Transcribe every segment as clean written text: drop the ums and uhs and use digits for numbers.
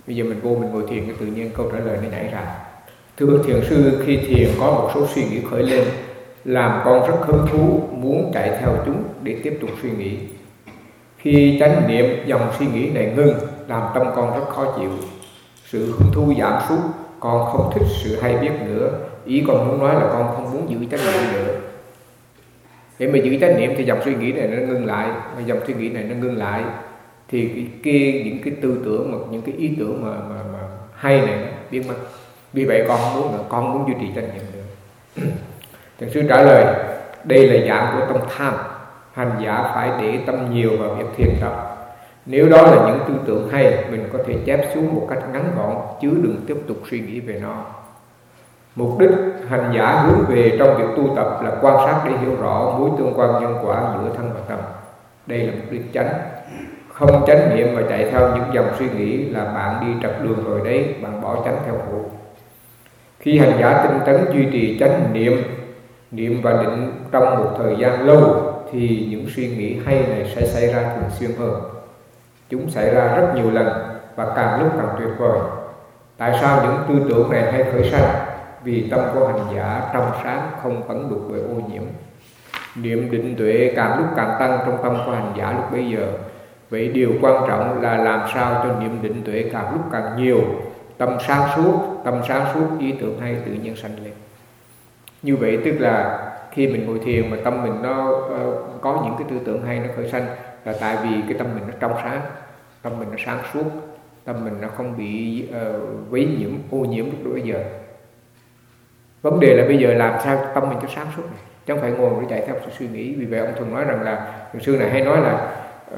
Bây giờ mình vô mình ngồi thiền, cái tự nhiên câu trả lời nó nhảy ra. Thưa thiền sư, khi thiền có một số suy nghĩ khởi lên, làm con rất hứng thú muốn chạy theo chúng để tiếp tục suy nghĩ. Khi chánh niệm, dòng suy nghĩ này ngưng, làm tâm con rất khó chịu. Sự hứng thú giảm sút, con không thích sự hay biết nữa. Ý con muốn nói là con không muốn giữ chánh niệm nữa. Để mà giữ chánh niệm thì dòng suy nghĩ này nó ngưng lại, mà dòng suy nghĩ này nó ngưng lại thì những cái tư tưởng, những cái ý tưởng mà hay này nó biến mất. Vì vậy con không muốn nữa, con muốn duy trì chánh niệm nữa. Thiền sư trả lời, đây là dạng của tâm tham. Hành giả phải để tâm nhiều vào việc thiền tập. Nếu đó là những tư tưởng hay, mình có thể chép xuống một cách ngắn gọn, chứ đừng tiếp tục suy nghĩ về nó. Mục đích hành giả hướng về trong việc tu tập là quan sát để hiểu rõ mối tương quan nhân quả giữa thân và tâm. Đây là mục đích chánh. Không chánh niệm mà chạy theo những dòng suy nghĩ là bạn đi trật đường rồi đấy, bạn bỏ chánh theo khổ. Khi hành giả tinh tấn duy trì chánh niệm và định trong một thời gian lâu thì những suy nghĩ hay này sẽ xảy ra thường xuyên hơn. Chúng xảy ra rất nhiều lần và càng lúc càng tuyệt vời. Tại sao những tư tưởng này hay khởi sanh? Vì tâm của hành giả trong sáng, không phẫn đục bởi ô nhiễm. Niệm định tuệ càng lúc càng tăng trong tâm của hành giả lúc bấy giờ. Vậy điều quan trọng là làm sao cho niệm định tuệ càng lúc càng nhiều. Tâm sáng suốt, ý tưởng hay tự nhiên sanh lên. Như vậy tức là khi mình ngồi thiền mà tâm mình nó có những cái tư tưởng hay nó khởi sanh, là tại vì cái tâm mình nó trong sáng, tâm mình nó sáng suốt, tâm mình nó không bị quấy nhiễm, ô nhiễm lúc đó bây giờ. Vấn đề là bây giờ làm sao tâm mình cho sáng suốt này, chứ không phải ngồi để chạy theo sự suy nghĩ. Vì vậy ông thường nói rằng là, thiền sư này hay nói là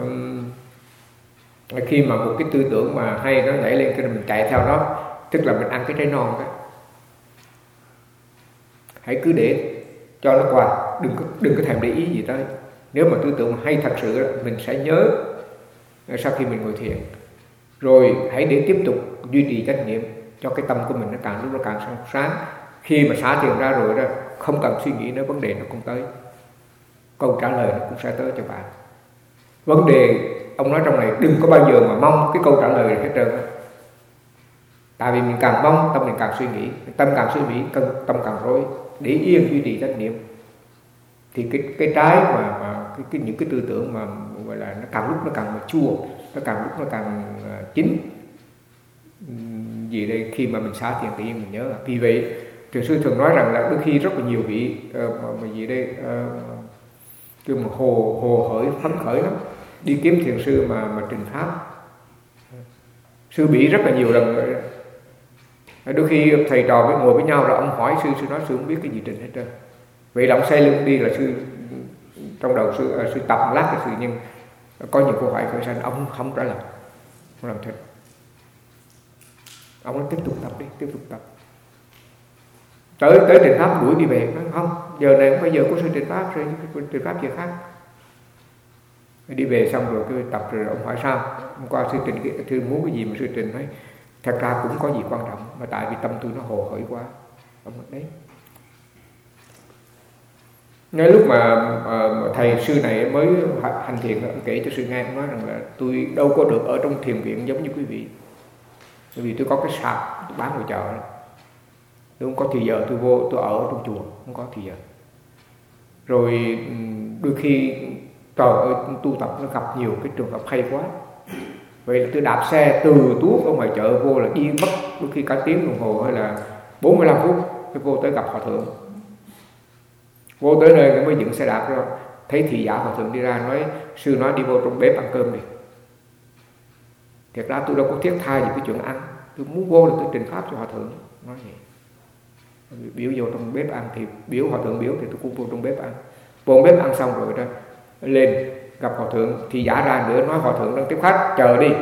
khi mà một cái tư tưởng mà hay nó nảy lên, cái mình chạy theo nó, tức là mình ăn cái trái non đó. Hãy cứ để cho nó qua, đừng có thèm để ý gì tới. Nếu mà tư tưởng hay thật sự, mình sẽ nhớ sau khi mình ngồi thiền. Rồi hãy để tiếp tục duy trì chánh niệm cho cái tâm của mình nó càng lúc nó càng sáng. Khi mà xả thiền ra rồi đó, không cần suy nghĩ nữa, vấn đề nó cũng tới, câu trả lời nó cũng sẽ tới cho bạn. Vấn đề ông nói trong này, đừng có bao giờ mà mong cái câu trả lời hết trơn. Tại vì mình càng mong, tâm mình càng suy nghĩ, tâm càng suy nghĩ, tâm càng rối. Để yên duy trì chánh niệm thì cái trái mà những cái tư tưởng mà gọi là nó càng lúc nó càng chua, nó càng lúc nó càng chín. Vì đây khi mà mình xả thiền tự nhiên mình nhớ. Vì vậy thiền sư thường nói rằng là đôi khi rất là nhiều vị mà gì đây kêu mà hồ hởi phấn khởi lắm, đi kiếm thiền sư mà trình pháp. Sư bị rất là nhiều lần rồi. Đôi khi thầy trò mới ngồi với nhau là ông hỏi sư nói sư không biết cái gì trình hết trơn. Vậy là ông xoay lưng đi, là sư trong đầu sư tập một lát, là sư nhưng có những câu hỏi khởi sanh ông không trả lời, không làm thật. Ông nói tiếp tục tập đi, tiếp tục tập. Tới trình pháp đuổi đi về, nói không, giờ này không phải giờ của sư trình pháp, rồi trình pháp giờ khác. Đi về xong rồi cứ tập, rồi ông hỏi sao, hôm qua sư trình thư muốn cái gì mà sư trình nói thật ra cũng có gì quan trọng, mà tại vì tâm tôi nó hồ hởi quá. Ông nói đấy. Ngay lúc mà thầy sư này mới hành thiền, ông kể cho sư nghe, ông nói rằng là tôi đâu có được ở trong thiền viện giống như quý vị, bởi vì tôi có cái sạp tôi bán ngoài chợ đó. Tôi không có thì giờ tôi vô tôi ở trong chùa, không có thì giờ. Rồi đôi khi trời ơi tu tập nó gặp nhiều cái trường hợp hay quá. Vậy là tôi đạp xe từ Tuốt ở ngoài chợ vô là đi mất đôi khi cả tiếng đồng hồ hay là 45 phút tôi vô tới gặp hòa thượng. Vô tới nơi mới dựng xe đạp rồi, thấy thị giả hòa thượng đi ra nói sư nói đi vô trong bếp ăn cơm đi. Thiệt ra tôi đâu có thiết tha gì cái chuyện ăn, tôi muốn vô là tôi trình pháp cho hòa thượng. Nói vậy biểu vô trong bếp ăn thì biểu hòa thượng biểu thì tôi cũng vô trong bếp ăn. Vô bếp ăn xong rồi đó lên gặp hòa thượng thì giả ra nữa, nói hòa thượng đang tiếp khách chờ đi.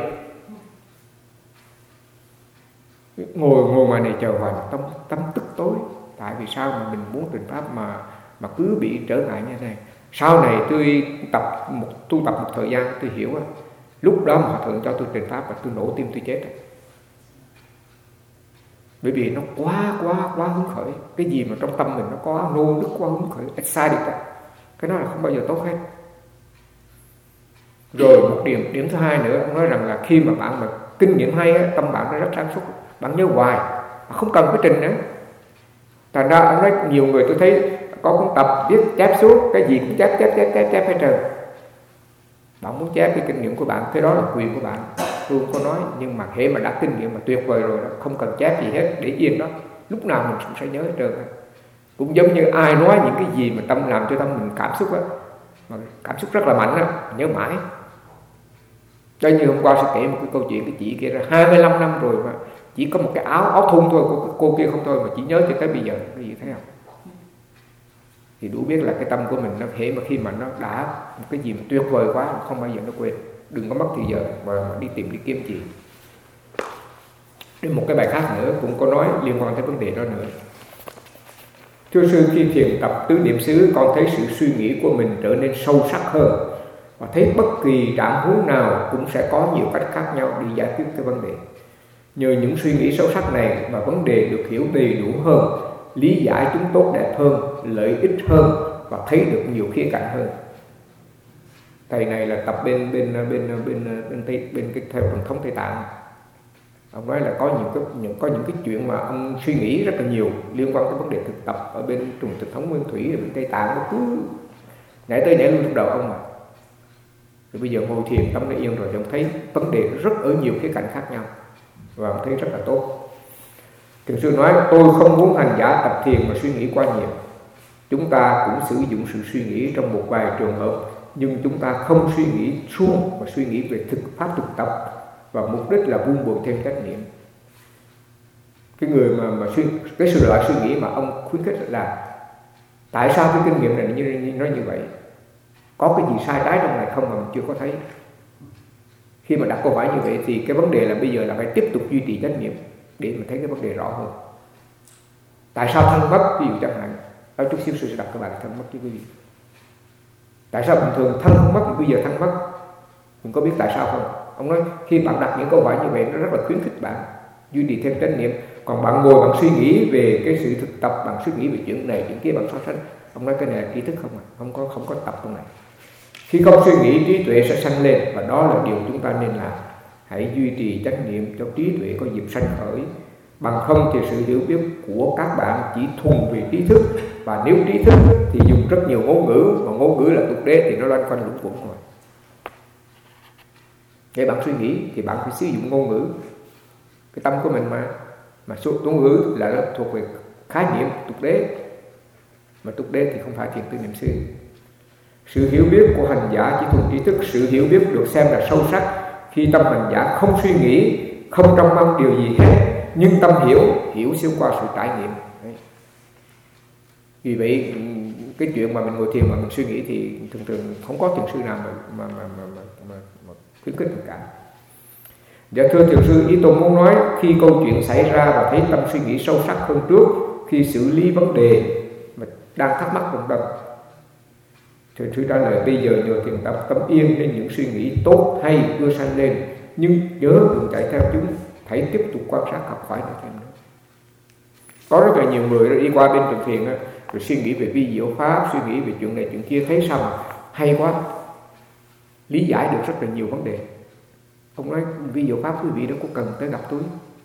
Ngồi ngoài này chờ hoài, tâm tức tối. Tại vì sao mà mình muốn trình pháp mà cứ bị trở ngại như thế này. Sau này tôi tu tập một thời gian tôi hiểu á, lúc đó mà hòa thượng cho tôi trình pháp và tôi nổ tim tôi chết. Bởi vì nó quá hứng khởi. Cái gì mà trong tâm mình nó có nô nức quá hứng khởi, excited đó, cái đó là không bao giờ tốt hết. Rồi một điểm thứ hai nữa, ông nói rằng là khi mà bạn mà kinh nghiệm hay á, tâm bạn nó rất sáng suốt, bạn nhớ hoài, không cần phải trình nữa. Thành ra ông nói nhiều người tôi thấy có cuốn tập viết chép suốt, cái gì cũng chép hết trơn. Bạn muốn chép cái kinh nghiệm của bạn, cái đó là quyền của bạn, tôi không có nói. Nhưng mà hễ mà đã kinh nghiệm mà tuyệt vời rồi đó, không cần chép gì hết, để yên đó, lúc nào mình cũng sẽ nhớ hết trơn. Cũng giống như ai nói những cái gì mà tâm làm cho tâm mình cảm xúc á, mà cảm xúc rất là mạnh á, nhớ mãi. Cho như hôm qua sẽ kể một cái câu chuyện, cái chị kia là 25 năm rồi mà chỉ có một cái áo thun thôi của cô kia không thôi mà chỉ nhớ cho tới bây giờ. Cái gì thấy không? Thì đủ biết là cái tâm của mình nó hễ mà khi mà nó đã một cái gì mà tuyệt vời quá, không bao giờ nó quên. Đừng có mất thời giờ mà đi tìm đi kiếm gì. Đến một cái bài khác nữa cũng có nói liên quan tới vấn đề đó nữa. Thưa sư, khi thiền tập tứ niệm xứ, con thấy sự suy nghĩ của mình trở nên sâu sắc hơn, và thấy bất kỳ trạng huống nào cũng sẽ có nhiều cách khác nhau đi giải quyết cái vấn đề. Nhờ những suy nghĩ sâu sắc này mà vấn đề được hiểu đầy đủ hơn, lý giải chúng tốt đẹp hơn, lợi ích hơn và thấy được nhiều khía cạnh hơn. Thầy này là tập bên cái theo truyền thống Tây Tạng. Ông nói là có những cái chuyện mà ông suy nghĩ rất là nhiều liên quan tới vấn đề thực tập ở bên truyền thống Nguyên Thủy, ở bên Tây Tạng, nó cứ nhảy tới nhảy lui trong đầu ông mà. Rồi bây giờ ngồi thiền tâm nó yên rồi thì ông thấy vấn đề rất ở nhiều khía cạnh khác nhau và ông thấy rất là tốt. Thiền sư nói tôi không muốn hành giả tập thiền mà suy nghĩ quá nhiều. Chúng ta cũng sử dụng sự suy nghĩ trong một vài trường hợp, nhưng chúng ta không suy nghĩ suông mà suy nghĩ về pháp thực tập, và mục đích là vun bồi thêm trách nhiệm. Cái người mà cái sự loại suy nghĩ mà ông khuyến khích là tại sao cái kinh nghiệm này nó như vậy, có cái gì sai trái trong này không mà mình chưa có thấy. Khi mà đặt câu hỏi như vậy thì cái vấn đề là bây giờ là phải tiếp tục duy trì trách nhiệm để mình thấy cái vấn đề rõ hơn. Tại sao thân mất, ví dụ chẳng hạn, ở chút xíu sư sẽ đặt các bạn thân mất chứ quý vị. Tại sao bình thường thân không mất, bây giờ thân mất, mình có biết tại sao không? Ông nói khi bạn đặt những câu hỏi như vậy nó rất là khuyến khích bạn duy trì thêm trách nhiệm. Còn bạn ngồi bạn suy nghĩ về cái sự thực tập, bạn suy nghĩ về chuyện này chuyện kia, bạn so sánh. Ông nói cái này là trí thức không à, không có tập trong này. Khi không suy nghĩ, trí tuệ sẽ sanh lên, và đó là điều chúng ta nên làm. Hãy duy trì trách nhiệm cho trí tuệ có dịp sanh khởi. Bằng không thì sự hiểu biết của các bạn chỉ thuần về trí thức, và nếu trí thức thì dùng rất nhiều ngôn ngữ, mà ngôn ngữ là tục đế thì nó loanh quanh lũng quẩn rồi. Để bạn suy nghĩ thì bạn phải sử dụng ngôn ngữ, cái tâm của mình mà số ngôn ngữ là nó thuộc về khái niệm tục đế, mà tục đế thì không phải thiền tứ niệm xứ. Sự hiểu biết của hành giả chỉ thuần trí thức. Sự hiểu biết được xem là sâu sắc khi tâm hành giả không suy nghĩ, không trông mong điều gì hết, nhưng tâm hiểu xuyên qua sự trải nghiệm. Đấy. Vì vậy cái chuyện mà mình ngồi thiền mà mình suy nghĩ thì thường không có thiền sư nào mà khuyến khích mình cả. Dạ thưa thiền sư, ý tôi muốn nói khi câu chuyện xảy ra và thấy tâm suy nghĩ sâu sắc hơn trước khi xử lý vấn đề mà đang thắc mắc trong tâm. Thiền sư trả lời bây giờ nhờ thiền tập tâm yên nên những suy nghĩ tốt hay chưa sanh lên, nhưng nhớ đừng chạy theo chúng, hãy tiếp tục quan sát học hỏi nữa thêm nữa. Có rất là nhiều người đi qua bên trường thiền rồi suy nghĩ về vi diệu pháp, suy nghĩ về chuyện này chuyện kia, thấy sao mà hay quá, lý giải được rất là nhiều vấn đề. Ông nói vi diệu pháp quý vị đâu có cần tới gặp tôi.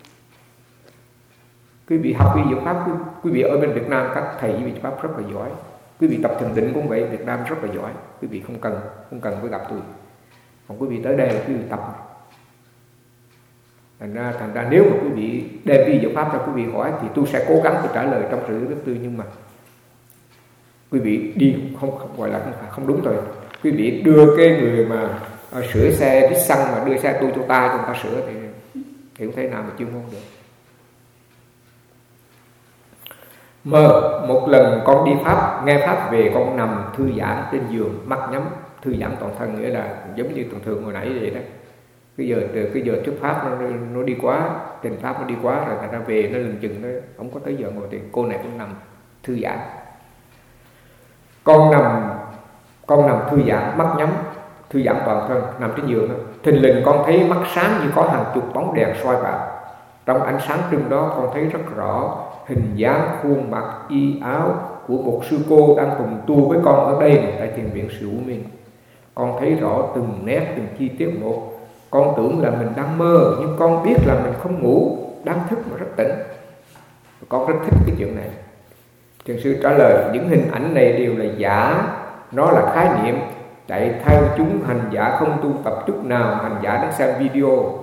Quý vị học vi diệu pháp, quý vị ở bên Việt Nam các thầy vi diệu pháp rất là giỏi. Quý vị tập thiền định cũng vậy, Việt Nam rất là giỏi. Quý vị không cần phải gặp tôi. Còn quý vị tới đây quý vị tập. Thành ra nếu mà quý vị đem vi diệu pháp ra quý vị hỏi thì tôi sẽ cố gắng tôi trả lời trong sự đức tư, nhưng mà quý vị đi không gọi là không đúng rồi. Quý vị đưa cái người mà sửa xe đít xăng mà đưa xe tôi cho ta cho người ta sửa thì không thể nào mà chuyên môn được. Một lần con đi pháp, nghe pháp về, con nằm thư giãn trên giường, mắt nhắm, thư giãn toàn thân, nghĩa là giống như thường hồi nãy vậy đó. Cái giờ trước pháp nó đi quá, trình pháp nó đi quá rồi, thành ra về nó lừng chừng, nó không có tới giờ ngồi thì cô này cũng nằm thư giãn. Con nằm thư giãn, mắt nhắm, thư giãn toàn thân, nằm trên giường đó. Thình lình con thấy mắt sáng như có hàng chục bóng đèn soi vào. Trong ánh sáng trưng đó con thấy rất rõ hình dáng, khuôn mặt, y áo của một sư cô đang cùng tu với con ở đây này, tại thiền viện Sự U Minh. Con thấy rõ từng nét, từng chi tiết một. Con tưởng là mình đang mơ, nhưng con biết là mình không ngủ, đang thức mà rất tỉnh. Con rất thích cái chuyện này. Thiền sư trả lời, những hình ảnh này đều là giả, nó là khái niệm. Tại theo chúng hành giả không tu tập chút nào, hành giả đang xem video.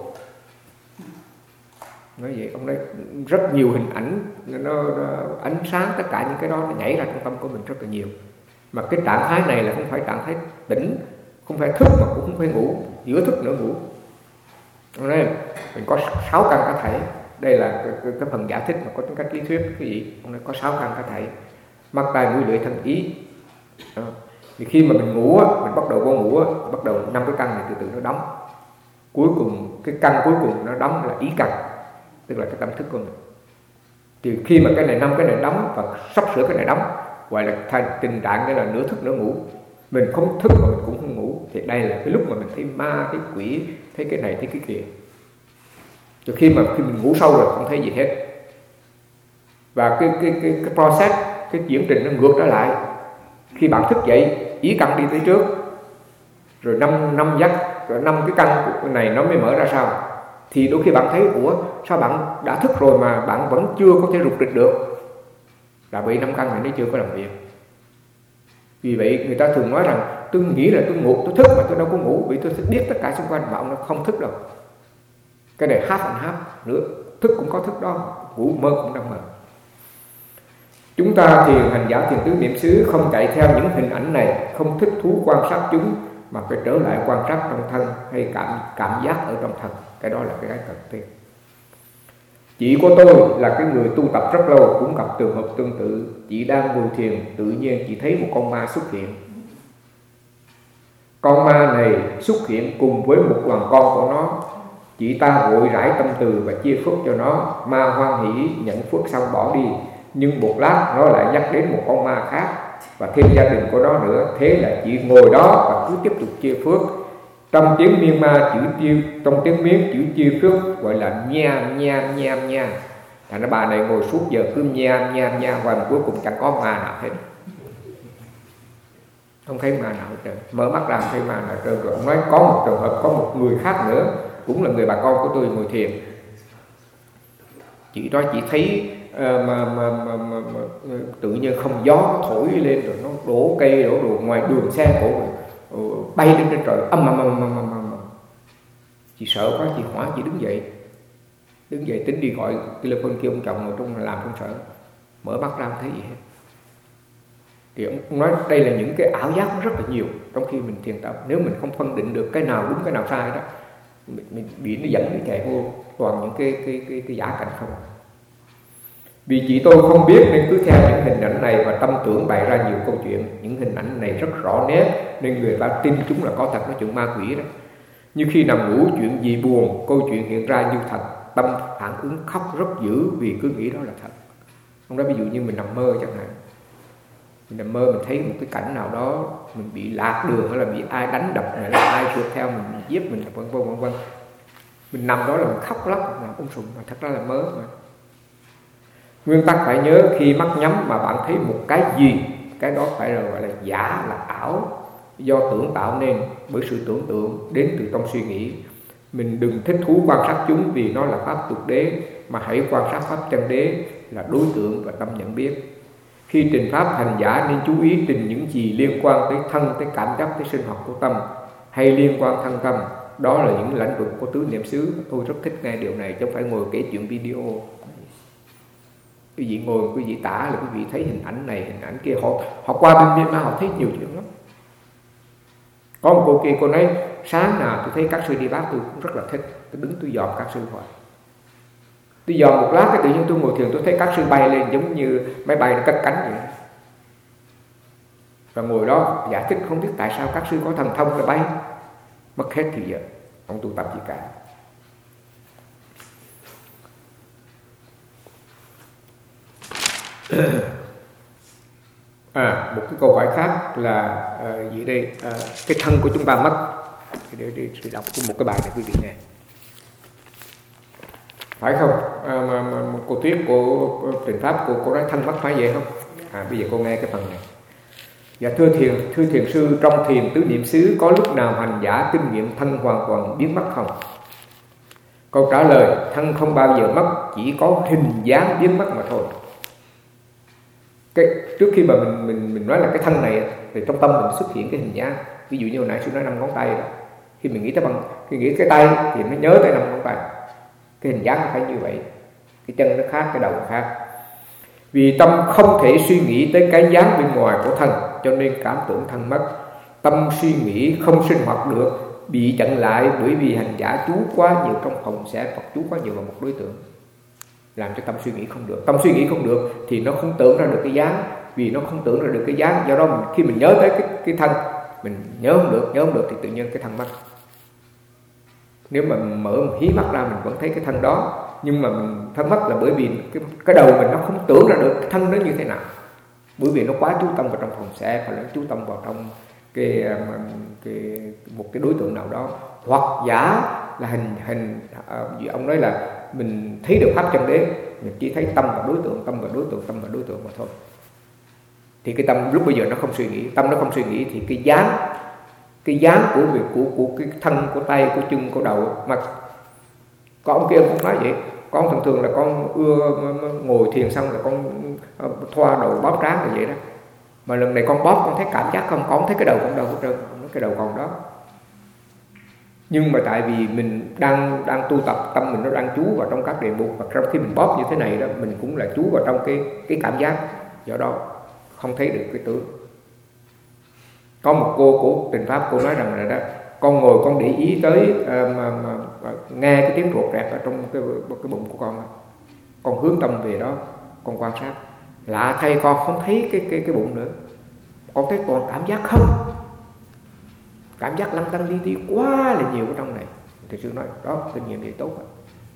Nói vậy, ông nói rất nhiều hình ảnh, nó ánh sáng, tất cả những cái đó nó nhảy ra trong tâm của mình rất là nhiều. Mà cái trạng thái này là không phải trạng thái tỉnh, không phải thức mà cũng không phải ngủ, giữa thức nữa ngủ. Ông nói mình có 6 căn cá thể. Đây là cái phần giải thích mà có tính cách lý thuyết cái gì. Ông nói có 6 căn cá thể: mắt, tai, mũi, lưỡi, thân, ý. Thì khi mà mình ngủ, mình bắt đầu vô ngủ, bắt đầu 5 cái căn này từ từ nó đóng. Cuối cùng cái căn cuối cùng nó đóng là ý căn, tức là cái tâm thức của mình. Thì khi mà cái này 5 cái này đóng và sắp sửa cái này đóng, gọi là thành tình trạng đây là nửa thức nửa ngủ. Mình không thức mà mình cũng không ngủ. Thì đây là cái lúc mà mình thấy ma, thấy quỷ, thấy cái này, thấy cái kia. Rồi khi mình ngủ sâu rồi không thấy gì hết. Và cái process, cái tiến trình nó ngược trở lại. Khi bạn thức dậy, ý căn đi tới trước, rồi năm giấc, rồi 5 cái căn của này nó mới mở ra sao. Thì đôi khi bạn thấy, ủa sao bạn đã thức rồi mà bạn vẫn chưa có thể rục rịch được, là vì 5 căn này nó chưa có làm việc. Vì vậy người ta thường nói rằng tôi nghĩ là tôi ngủ, tôi thức mà tôi đâu có ngủ, vì tôi biết tất cả xung quanh, mà ông nó không thức đâu. Cái này half and half nữa, thức cũng có thức đó, ngủ mơ cũng đang mơ. Chúng ta thiền hành giả thiền tứ niệm xứ không chạy theo những hình ảnh này, không thích thú quan sát chúng, mà phải trở lại quan sát trong thân hay cảm giác ở trong thân. Cái đó là cái cần thiết. Chị của tôi là cái người tu tập rất lâu cũng gặp trường hợp tương tự. Chị đang ngồi thiền, tự nhiên chị thấy một con ma xuất hiện. Con ma này xuất hiện cùng với một đoàn con của nó. Chị ta vội rải tâm từ và chia phước cho nó. Ma hoan hỷ nhận phước xong bỏ đi. Nhưng một lát nó lại dắt đến một con ma khác và thêm gia đình của nó nữa. Thế là chị ngồi đó và cứ tiếp tục chia phước. Trong tiếng Myanmar trong tiếng Miến chữ chia phước gọi là nha nha nha nha. Thành ra bà này ngồi suốt giờ cứ nha nha nha và cuối cùng chẳng có ma nào hết. Không thấy ma nào hết trơn. Mở mắt ra không thấy ma nào hết trơn. Rồi ông nói có một trường hợp, có một người khác nữa, cũng là người bà con của tôi ngồi thiền. Chị đó chị thấy tự nhiên không gió nó thổi lên, rồi nó đổ cây đổ đồ ngoài đường xe cổ rồi bay lên trên trời âm. Chị sợ quá, chị hoảng, chị đứng dậy tính đi gọi telephone kêu ông chồng ở trong làm trong sở. Mở mắt ra không thấy gì hết. Thì ông nói đây là những cái ảo giác rất là nhiều trong khi mình thiền tập. Nếu mình không phân định được cái nào đúng cái nào sai đó, mình bị nó dẫn đi chạy vô toàn những cái giả cảnh không. Vì chị tôi không biết nên cứ theo những hình ảnh này và tâm tưởng bày ra nhiều câu chuyện. Những hình ảnh này rất rõ nét nên người ta tin chúng là có thật, nói chuyện ma quỷ đó. Như khi nằm ngủ chuyện gì buồn, câu chuyện hiện ra như thật, tâm phản ứng khóc rất dữ vì cứ nghĩ đó là thật. Không đó, ví dụ như mình nằm mơ chẳng hạn, mình nằm mơ mình thấy một cái cảnh nào đó, mình bị lạc đường hay là bị ai đánh đập, hay là ai rượt theo mình giết mình, vân vân. Mình nằm đó là mình khóc lóc, mà sùng mà thật ra là mơ mà. Nguyên tắc phải nhớ, khi mắt nhắm mà bạn thấy một cái gì, cái đó phải là gọi là giả, là ảo, do tưởng tạo nên, bởi sự tưởng tượng đến từ trong suy nghĩ. Mình đừng thích thú quan sát chúng vì nó là pháp tục đế, mà hãy quan sát pháp chân đế là đối tượng và tâm nhận biết. Khi trình pháp hành giả nên chú ý trình những gì liên quan tới thân, tới cảm giác, tới sinh học của tâm, hay liên quan thân tâm. Đó là những lãnh vực của tứ niệm xứ. Tôi rất thích nghe điều này, chứ không phải ngồi kể chuyện video. Quý vị ngồi, quý vị tả là quý vị thấy hình ảnh này, hình ảnh kia. Họ qua bên Myanmar họ thấy nhiều chuyện lắm. Có một cô kia, cô nói sáng nào tôi thấy các sư đi bác tôi cũng rất là thích. Tôi đứng tôi dòm các sư hoài. Tôi dòm một lát cái tự nhiên tôi ngồi thiền, tôi thấy các sư bay lên giống như máy bay nó cất cánh vậy. Và ngồi đó giải thích không biết tại sao các sư có thần thông là bay. Mất hết thì giờ không tu tập gì cả. Một cái câu hỏi khác là gì đây? Cái thân của chúng ta mất. Để đọc một cái bài này quý vị nghe. Phải không? Một cô Tuyết, cô trình pháp, cô nói thân mất phải vậy không? Bây giờ cô nghe cái phần này. Và thưa thiền sư, trong thiền tứ niệm xứ có lúc nào hành giả kinh nghiệm thân hoàn toàn biến mất không? Câu trả lời: thân không bao giờ mất, chỉ có hình dáng biến mất mà thôi. Trước khi mà mình nói là cái thân này thì trong tâm mình xuất hiện cái hình dáng. Ví dụ như hồi nãy sư nói 5 ngón tay đó, khi mình nghĩ tới khi nghĩ cái tay thì nó nhớ tới 5 ngón tay. Cái hình dáng nó phải như vậy, cái chân nó khác, cái đầu nó khác. Vì tâm không thể suy nghĩ tới cái dáng bên ngoài của thân, cho nên cảm tưởng thân mất. Tâm suy nghĩ không sinh hoạt được, bị chặn lại bởi vì hành giả chú quá nhiều trong phòng sẽ hoặc chú quá nhiều vào một đối tượng, làm cho tâm suy nghĩ không được. Tâm suy nghĩ không được thì nó không tưởng ra được cái dáng. Vì nó không tưởng ra được cái dáng, do đó khi mình nhớ tới cái thân, mình nhớ không được thì tự nhiên cái thân mất. Nếu mà mở một hí mắt ra mình vẫn thấy cái thân đó, nhưng mà mình thân mất là bởi vì cái đầu mình nó không tưởng ra được cái thân nó như thế nào, bởi vì nó quá chú tâm vào trong phòng sẽ, hoặc là chú tâm vào trong một cái đối tượng nào đó, hoặc giả là hình ông nói là mình thấy được pháp chân đế, mình chỉ thấy tâm và đối tượng mà thôi. Thì cái tâm lúc bây giờ nó không suy nghĩ, tâm nó không suy nghĩ thì cái dáng của cái thân, của tay, của chân, của đầu mà có ông kia cũng nói vậy. Con thường là con ưa ngồi thiền xong là con thoa đầu bóp trán là vậy đó. Mà lần này con bóp con thấy cảm giác không, con thấy cái đầu con đâu hết trơn, cái đầu còn đó. Nhưng mà tại vì mình đang tu tập, tâm mình nó đang chú vào trong các đề mục, và trong khi mình bóp như thế này đó, mình cũng là chú vào trong cái cảm giác, do đó không thấy được cái tướng. Có một cô của Tình Pháp, cô nói rằng là đó, con ngồi con để ý tới nghe cái tiếng ruột rẹt ở trong cái bụng của con hướng tâm về đó, con quan sát. Lạ thay con không thấy cái bụng nữa, con thấy còn cảm giác không, cảm giác lăn tăn đi quá là nhiều ở trong này. Thì sư nói đó, kinh nghiệm thì tốt rồi.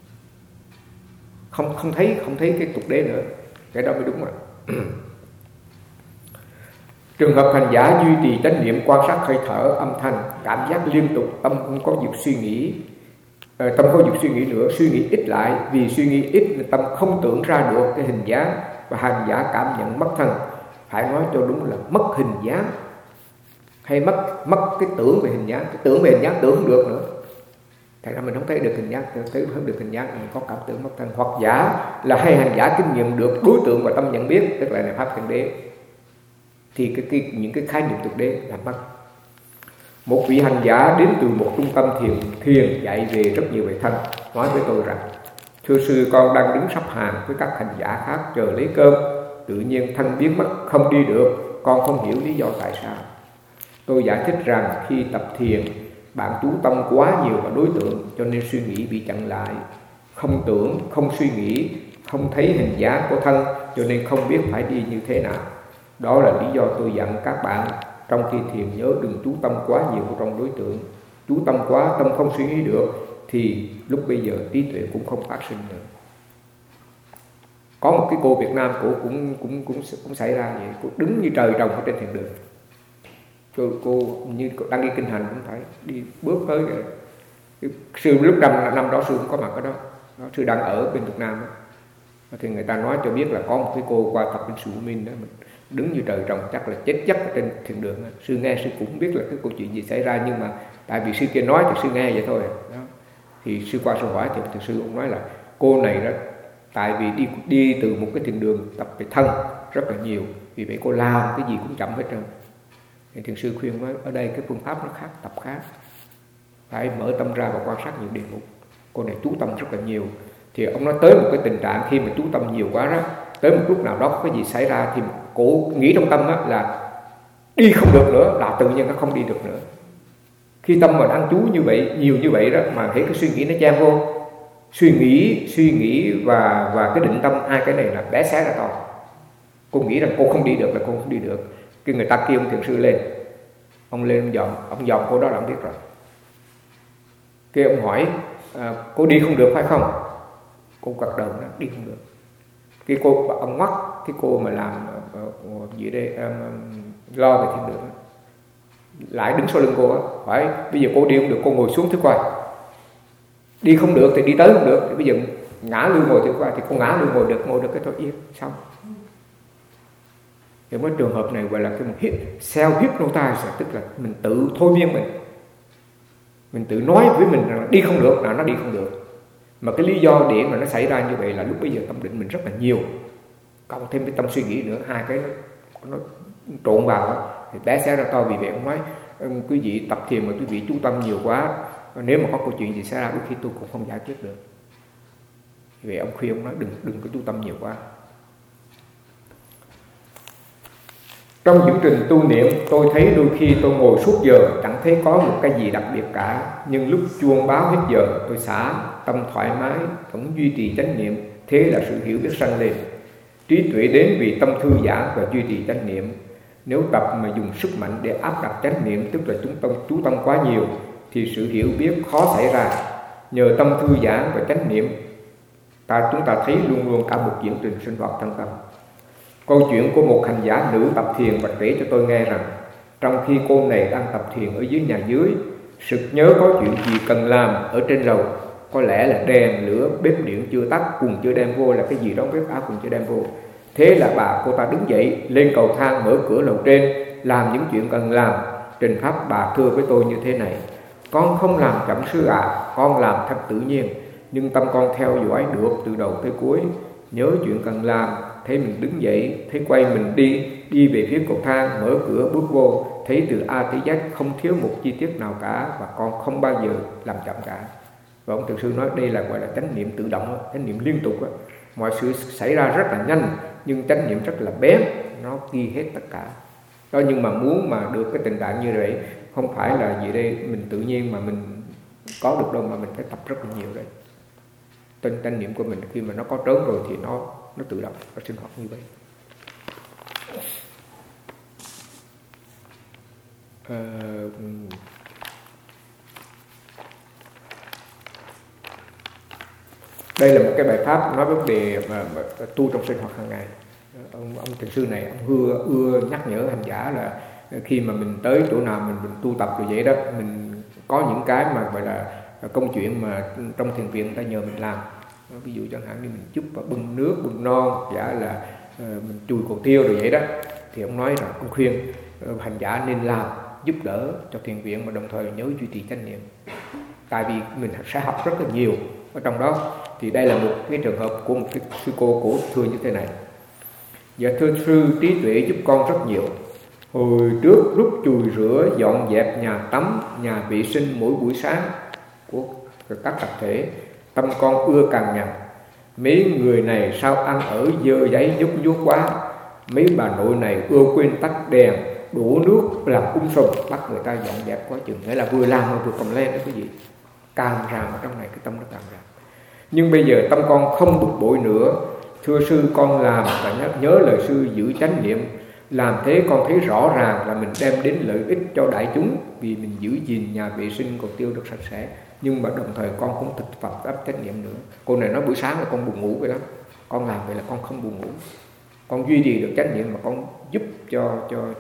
Không thấy cái tục đế nữa, cái đó mới đúng rồi. Trường hợp hành giả duy trì chánh niệm quan sát hơi thở, âm thanh, cảm giác liên tục, tâm không có dục suy nghĩ, nữa, suy nghĩ ít lại. Vì suy nghĩ ít, tâm không tưởng ra được cái hình dáng, và hành giả cảm nhận mất thân. Phải nói cho đúng là mất hình dáng, hay mất cái tưởng về hình dáng. Cái tưởng về hình dáng tưởng không được nữa, thành ra mình không thấy được hình dáng, không được hình dáng, mình có cảm tưởng mất thân. Hoặc giả là hay hành giả kinh nghiệm được đối tượng và tâm nhận biết, tức là pháp chân đế, thì những cái khái niệm thực đế là mất. Một vị hành giả đến từ một trung tâm thiền dạy về rất nhiều về thân, nói với tôi rằng: thưa sư, con đang đứng sắp hàng với các hành giả khác chờ lấy cơm, tự nhiên thân biến mất không đi được, con không hiểu lý do tại sao. Tôi giải thích rằng khi tập thiền, bạn chú tâm quá nhiều vào đối tượng, cho nên suy nghĩ bị chặn lại, không tưởng, không suy nghĩ, không thấy hình dáng của thân, cho nên không biết phải đi như thế nào. Đó là lý do tôi dặn các bạn trong khi thiền nhớ đừng chú tâm quá nhiều vào trong đối tượng. Chú tâm quá, tâm không suy nghĩ được, thì lúc bây giờ trí tuệ cũng không phát sinh nữa. Có một cái cô Việt Nam, cô cũng xảy ra vậy. Cô đứng như trời trồng ở trên thiền đường. Cô như đang đi kinh hành cũng phải đi bước tới cái sư lúc năm đó sư cũng có mặt ở đó. Sư đang ở bên Việt Nam đó. Thì người ta nói cho biết là có một cái cô qua tập bên Sư Minh đó, mình đứng như trời trồng, chắc là chết giấc ở trên thiền đường. Sư nghe sư cũng không biết là cái câu chuyện gì xảy ra, nhưng mà tại vì sư kia nói thì sư nghe vậy thôi đó. Thì sư qua sư hỏi thì sư cũng nói là cô này đó, tại vì đi từ một cái thiền đường tập về thân rất là nhiều, vì vậy cô làm cái gì cũng chậm hết trơn. Thì thiền sư khuyên nói ở đây cái phương pháp nó khác, tập khác, phải mở tâm ra và quan sát nhiều đề mục. Cô này chú tâm rất là nhiều. Thì ông nói tới một cái tình trạng khi mà chú tâm nhiều quá đó, tới một lúc nào đó có cái gì xảy ra thì cô nghĩ trong tâm là đi không được nữa, là tự nhiên nó không đi được nữa. Khi tâm mà đang chú như vậy, nhiều như vậy đó, mà thấy cái suy nghĩ nó chen vô, suy nghĩ và cái định tâm, hai cái này là bé xé ra to. Cô nghĩ rằng cô không đi được là cô không đi được. Khi người ta kêu ông thiền sư lên, ông lên ông dòm cô đó là ông biết rồi. Khi ông hỏi cô đi không được phải không? Cô gật đầu nói đi không được. Khi ông ngoắt cái cô mà làm gì đây lo về thiền đường lại đứng sau lưng cô á, hỏi bây giờ cô đi không được, cô ngồi xuống thử coi. Đi không được thì đi tới không được, thì bây giờ ngã lưng ngồi thử coi, thì cô ngã lưng ngồi được cái thôi, yên xong. Trong cái trường hợp này gọi là cái self-hypnotize, tức là mình tự thôi miên mình tự nói với mình rằng đi không được, là nó đi không được. Mà cái lý do để mà nó xảy ra như vậy là lúc bây giờ tâm định mình rất là nhiều, cộng thêm cái tâm suy nghĩ nữa, hai cái nó trộn vào thì té xé ra to. Vì vậy ông nói quý vị tập thiền mà quý vị chú tâm nhiều quá, nếu mà có câu chuyện gì xảy ra đôi khi tôi cũng không giải quyết được. Vì vậy ông khuyên ông nói đừng có chú tâm nhiều quá. Trong những trình tu niệm, tôi thấy đôi khi tôi ngồi suốt giờ chẳng thấy có một cái gì đặc biệt cả, nhưng lúc chuông báo hết giờ tôi xả tâm thoải mái, vẫn duy trì chánh niệm. Thế là sự hiểu biết sanh lên, trí tuệ đến vì tâm thư giãn và duy trì chánh niệm. Nếu tập mà dùng sức mạnh để áp đặt chánh niệm, tức là chú tâm quá nhiều, thì sự hiểu biết khó xảy ra. Nhờ tâm thư giãn và chánh niệm, chúng ta thấy luôn luôn cả một diễn trình sinh hoạt thân tâm. Câu chuyện của một hành giả nữ tập thiền và kể cho tôi nghe rằng, trong khi cô này đang tập thiền ở dưới nhà dưới, sực nhớ có chuyện gì cần làm ở trên lầu. Có lẽ là đèn lửa bếp điện chưa tắt, quần chưa đem vô, là cái gì đó bếp áo quần chưa đem vô. Thế là cô ta đứng dậy lên cầu thang, mở cửa lầu trên, làm những chuyện cần làm. Trình pháp bà thưa với tôi như thế này: con không làm chậm sư ạ, con làm thật tự nhiên, nhưng tâm con theo dõi được từ đầu tới cuối. Nhớ chuyện cần làm, thấy mình đứng dậy, thấy quay mình đi về phía cầu thang, mở cửa bước vô, thấy từ A tới Z không thiếu một chi tiết nào cả, và con không bao giờ làm chậm cả. Và ông thiền sư nói đây là gọi là chánh niệm tự động, chánh niệm liên tục. Mọi sự xảy ra rất là nhanh, nhưng chánh niệm rất là bén, nó ghi hết tất cả đó. Nhưng mà muốn mà được cái tình trạng như vậy, không phải là gì đây mình tự nhiên mà mình có được đâu, mà mình phải tập rất là nhiều đấy. Chánh niệm của mình khi mà nó có trớn rồi thì nó tự động, nó sinh hoạt như vậy. Đây là một cái bài pháp nói vấn đề mà tu trong sinh hoạt hàng ngày. Ông thiền sư này ông ưa nhắc nhở hành giả là khi mà mình tới chỗ nào mình tu tập rồi vậy đó, mình có những cái mà gọi là công chuyện mà trong thiền viện người ta nhờ mình làm. Ví dụ chẳng hạn như mình giúp bưng nước, bưng non, giả là mình chùi cầu tiêu rồi vậy đó, thì ông nói là ông khuyên hành giả nên làm, giúp đỡ cho thiền viện, mà đồng thời nhớ duy trì chánh niệm. Tại vì mình sẽ học rất là nhiều ở trong đó. Thì đây là một cái trường hợp của một cái sư cô cổ thưa như thế này: dạ thưa sư, trí tuệ giúp con rất nhiều. Hồi trước lúc chùi rửa dọn dẹp nhà tắm, nhà vệ sinh mỗi buổi sáng của các tập thể, tâm con ưa cằn nhằn. Mấy người này sao ăn ở dơ giấy nhúc nhúc quá. Mấy bà nội này ưa quên tắt đèn, đổ nước làm sùm, bắt người ta dọn dẹp quá chừng. Nghĩa là vừa làm mà vừa cầm lên đó quý vị. Càng ràng ở trong này, cái tâm nó càng ràng. Nhưng bây giờ tâm con không bực bội nữa. Thưa sư, con làm và nhớ lời sư giữ chánh niệm. Làm thế con thấy rõ ràng là mình đem đến lợi ích cho đại chúng, vì mình giữ gìn nhà vệ sinh cầu tiêu được sạch sẽ. Nhưng mà đồng thời con cũng thực tập áp chánh niệm nữa. Cô này nói buổi sáng là con buồn ngủ vậy đó, con làm vậy là con không buồn ngủ. Con duy trì được chánh niệm mà con giúp cho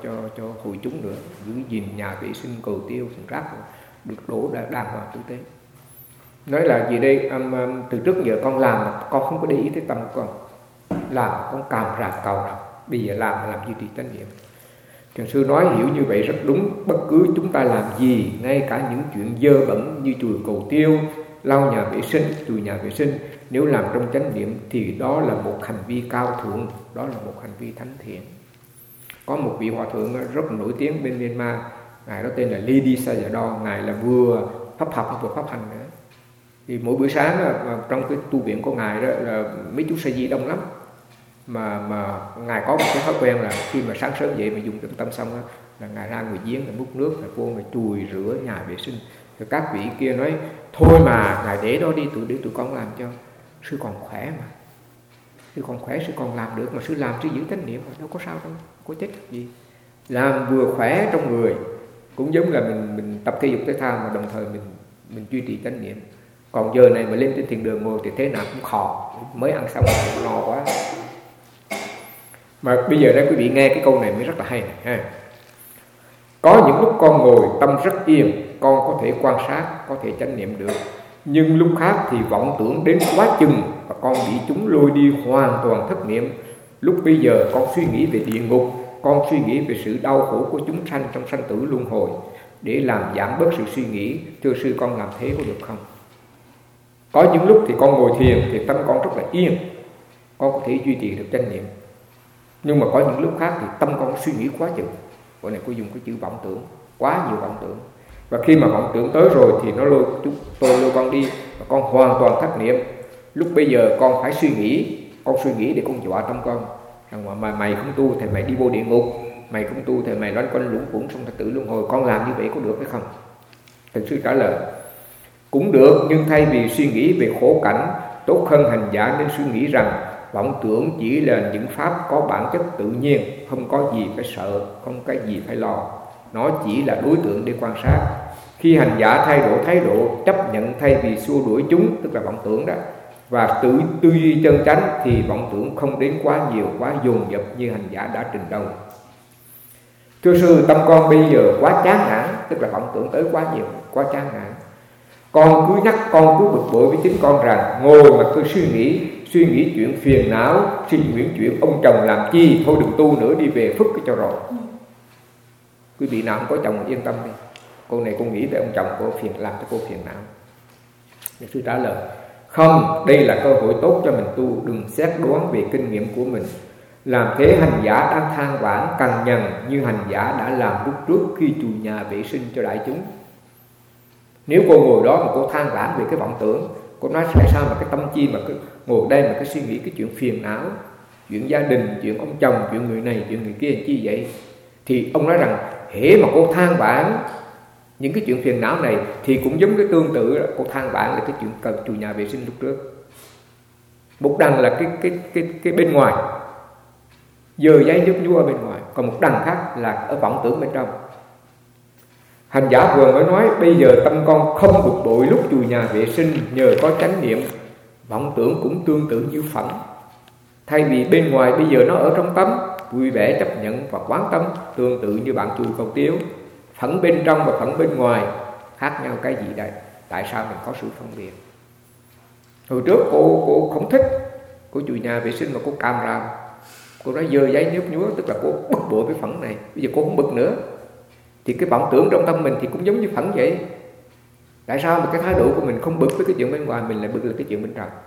hội chúng nữa, giữ gìn nhà vệ sinh cầu tiêu, phần rác được đổ đàng hoàng tử tế. Nói là gì đây, từ trước giờ con làm mà con không có để ý tới tâm của con, làm con càm ràm cầu ràm, bây giờ làm duy trì chánh niệm. Thiền sư nói hiểu như vậy rất đúng. Bất cứ chúng ta làm gì, ngay cả những chuyện dơ bẩn như chùi cầu tiêu, lau nhà vệ sinh, chùi nhà vệ sinh, nếu làm trong chánh niệm thì đó là một hành vi cao thượng, đó là một hành vi thánh thiện. Có một vị hòa thượng rất nổi tiếng bên Myanmar, ngài đó tên là Ledi Sayadaw, ngài là vừa pháp học vừa pháp hành nữa. Thì mỗi buổi sáng trong cái tu viện của ngài đó là mấy chú sa di đông lắm, mà ngài có một cái thói quen là khi mà sáng sớm dậy mà dùng tĩnh tâm xong đó, là ngài ra ngoài giếng là múc nước, là vô mà chùi rửa nhà vệ sinh. Rồi các vị kia nói thôi mà ngài để đó đi, tụi con làm cho, sư còn khỏe mà, sư còn khỏe, sư còn làm được mà, sư làm sư giữ chánh niệm mà, đâu có sao đâu, có chết gì. Làm vừa khỏe trong người, cũng giống là mình tập thể dục thể thao mà đồng thời mình duy trì chánh niệm. Còn giờ này mà lên trên thiền đường ngồi thì thế nào cũng khò, mới ăn xong rồi no quá. Mà bây giờ đây quý vị nghe cái câu này mới rất là hay này ha. Có những lúc con ngồi tâm rất yên, con có thể quan sát, có thể chánh niệm được. Nhưng lúc khác thì vọng tưởng đến quá chừng và con bị chúng lôi đi hoàn toàn thất niệm. Lúc bây giờ con suy nghĩ về địa ngục, con suy nghĩ về sự đau khổ của chúng sanh trong sanh tử luân hồi để làm giảm bớt sự suy nghĩ. Thưa sư, con làm thế có được không? Có những lúc thì con ngồi thiền thì tâm con rất là yên, con có thể duy trì được chánh niệm. Nhưng mà có những lúc khác thì tâm con suy nghĩ quá chừng. Gọi này cô dùng cái chữ vọng tưởng, quá nhiều vọng tưởng. Và khi mà vọng tưởng tới rồi thì nó lôi con đi, và con hoàn toàn thất niệm. Lúc bây giờ con phải suy nghĩ, con suy nghĩ để con dọa tâm con rằng mà mày không tu thì mày đi vô địa ngục, mày không tu thì mày loanh quanh luẩn quẩn trong tử luân hồi. Con làm như vậy có được hay không? Thầy sư trả lời cũng được, nhưng thay vì suy nghĩ về khổ cảnh, tốt hơn hành giả nên suy nghĩ rằng vọng tưởng chỉ là những pháp có bản chất tự nhiên, không có gì phải sợ, không có gì phải lo. Nó chỉ là đối tượng để quan sát. Khi hành giả thay đổi thái độ chấp nhận thay vì xua đuổi chúng, tức là vọng tưởng đó, và tự tư duy chân chánh, thì vọng tưởng không đến quá nhiều, quá dồn dập như hành giả đã trình đâu. Thưa sư, tâm con bây giờ quá chán nản, tức là vọng tưởng tới quá nhiều, quá chán nản. Con cứ nhắc, con cứ bực bội với chính con rằng ngồi mà cứ suy nghĩ chuyện phiền não, suy nghĩ chuyện ông chồng làm chi, thôi đừng tu nữa, đi về phức cho rồi. Quý vị nào không có chồng yên tâm đi, cô này cô nghĩ về ông chồng cô phiền, làm cho cô phiền não. Đức sư trả lời không, đây là cơ hội tốt cho mình tu, đừng xét đoán về kinh nghiệm của mình. Làm thế hành giả đang than vãn cằn nhằn như hành giả đã làm lúc trước khi chùi nhà vệ sinh cho đại chúng. Nếu cô ngồi đó mà cô than vãn về cái vọng tưởng, cô nói tại sao mà cái tâm chi mà cứ ngồi đây mà cứ suy nghĩ cái chuyện phiền não, chuyện gia đình, chuyện ông chồng, chuyện người này, chuyện người kia chi vậy, thì ông nói rằng hễ mà cô than vãn những cái chuyện phiền não này thì cũng giống cái tương tự đó, cô than vãn là cái chuyện cần chùi nhà vệ sinh lúc trước. Một đằng là cái bên ngoài, dơ giấy nhấp nhúa ở bên ngoài, còn một đằng khác là ở vọng tưởng bên trong. Hành giả vừa mới nói bây giờ tâm con không bực bội lúc chùi nhà vệ sinh nhờ có chánh niệm. Vọng tưởng cũng tương tự như phẫn. Thay vì bên ngoài bây giờ nó ở trong tâm, vui vẻ chấp nhận và quán tâm, tương tự như bạn chùi cầu tiêu. Phẫn bên trong và phẫn bên ngoài khác nhau cái gì đây? Tại sao mình có sự phân biệt? Hồi trước cô không thích, cô chùi nhà vệ sinh mà cô càm ràm, cô nói dơ giấy nhớp nhúa, tức là cô bực bội với phẫn này. Bây giờ cô không bực nữa, thì cái vọng tưởng trong tâm mình thì cũng giống như phẫn vậy. Tại sao mà cái thái độ của mình không bực với cái chuyện bên ngoài, mình lại bực là cái chuyện bên trong?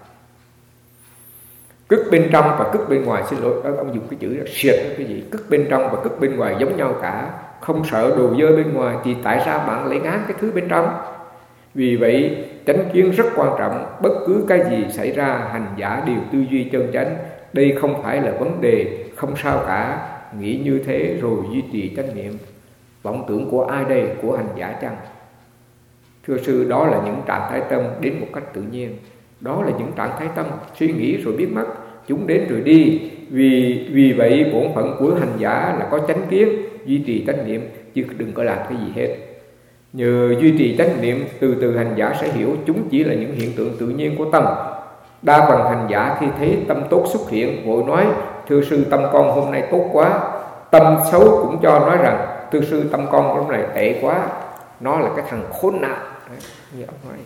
Cức bên trong và cức bên ngoài, xin lỗi ông dùng cái chữ là siệt cái gì, cức bên trong và cức bên ngoài giống nhau cả. Không sợ đồ dơ bên ngoài thì tại sao bạn lại ngán cái thứ bên trong? Vì vậy chánh kiến rất quan trọng. Bất cứ cái gì xảy ra, hành giả đều tư duy chân chánh. Đây không phải là vấn đề, không sao cả. Nghĩ như thế rồi duy trì chánh niệm. Vọng tưởng của ai đây? Của hành giả chăng? Thưa sư, đó là những trạng thái tâm đến một cách tự nhiên. Đó là những trạng thái tâm suy nghĩ rồi biến mất, chúng đến rồi đi. Vì vậy bổn phận của hành giả là có chánh kiến, duy trì chánh niệm, chứ đừng có làm cái gì hết. Nhờ duy trì chánh niệm, từ từ hành giả sẽ hiểu chúng chỉ là những hiện tượng tự nhiên của tâm. Đa phần hành giả khi thấy tâm tốt xuất hiện vội nói thưa sư, tâm con hôm nay tốt quá. Tâm xấu cũng cho nói rằng thưa sư, tâm con hôm nay tệ quá, nó là cái thằng khốn nạn. Đấy, như ông nói.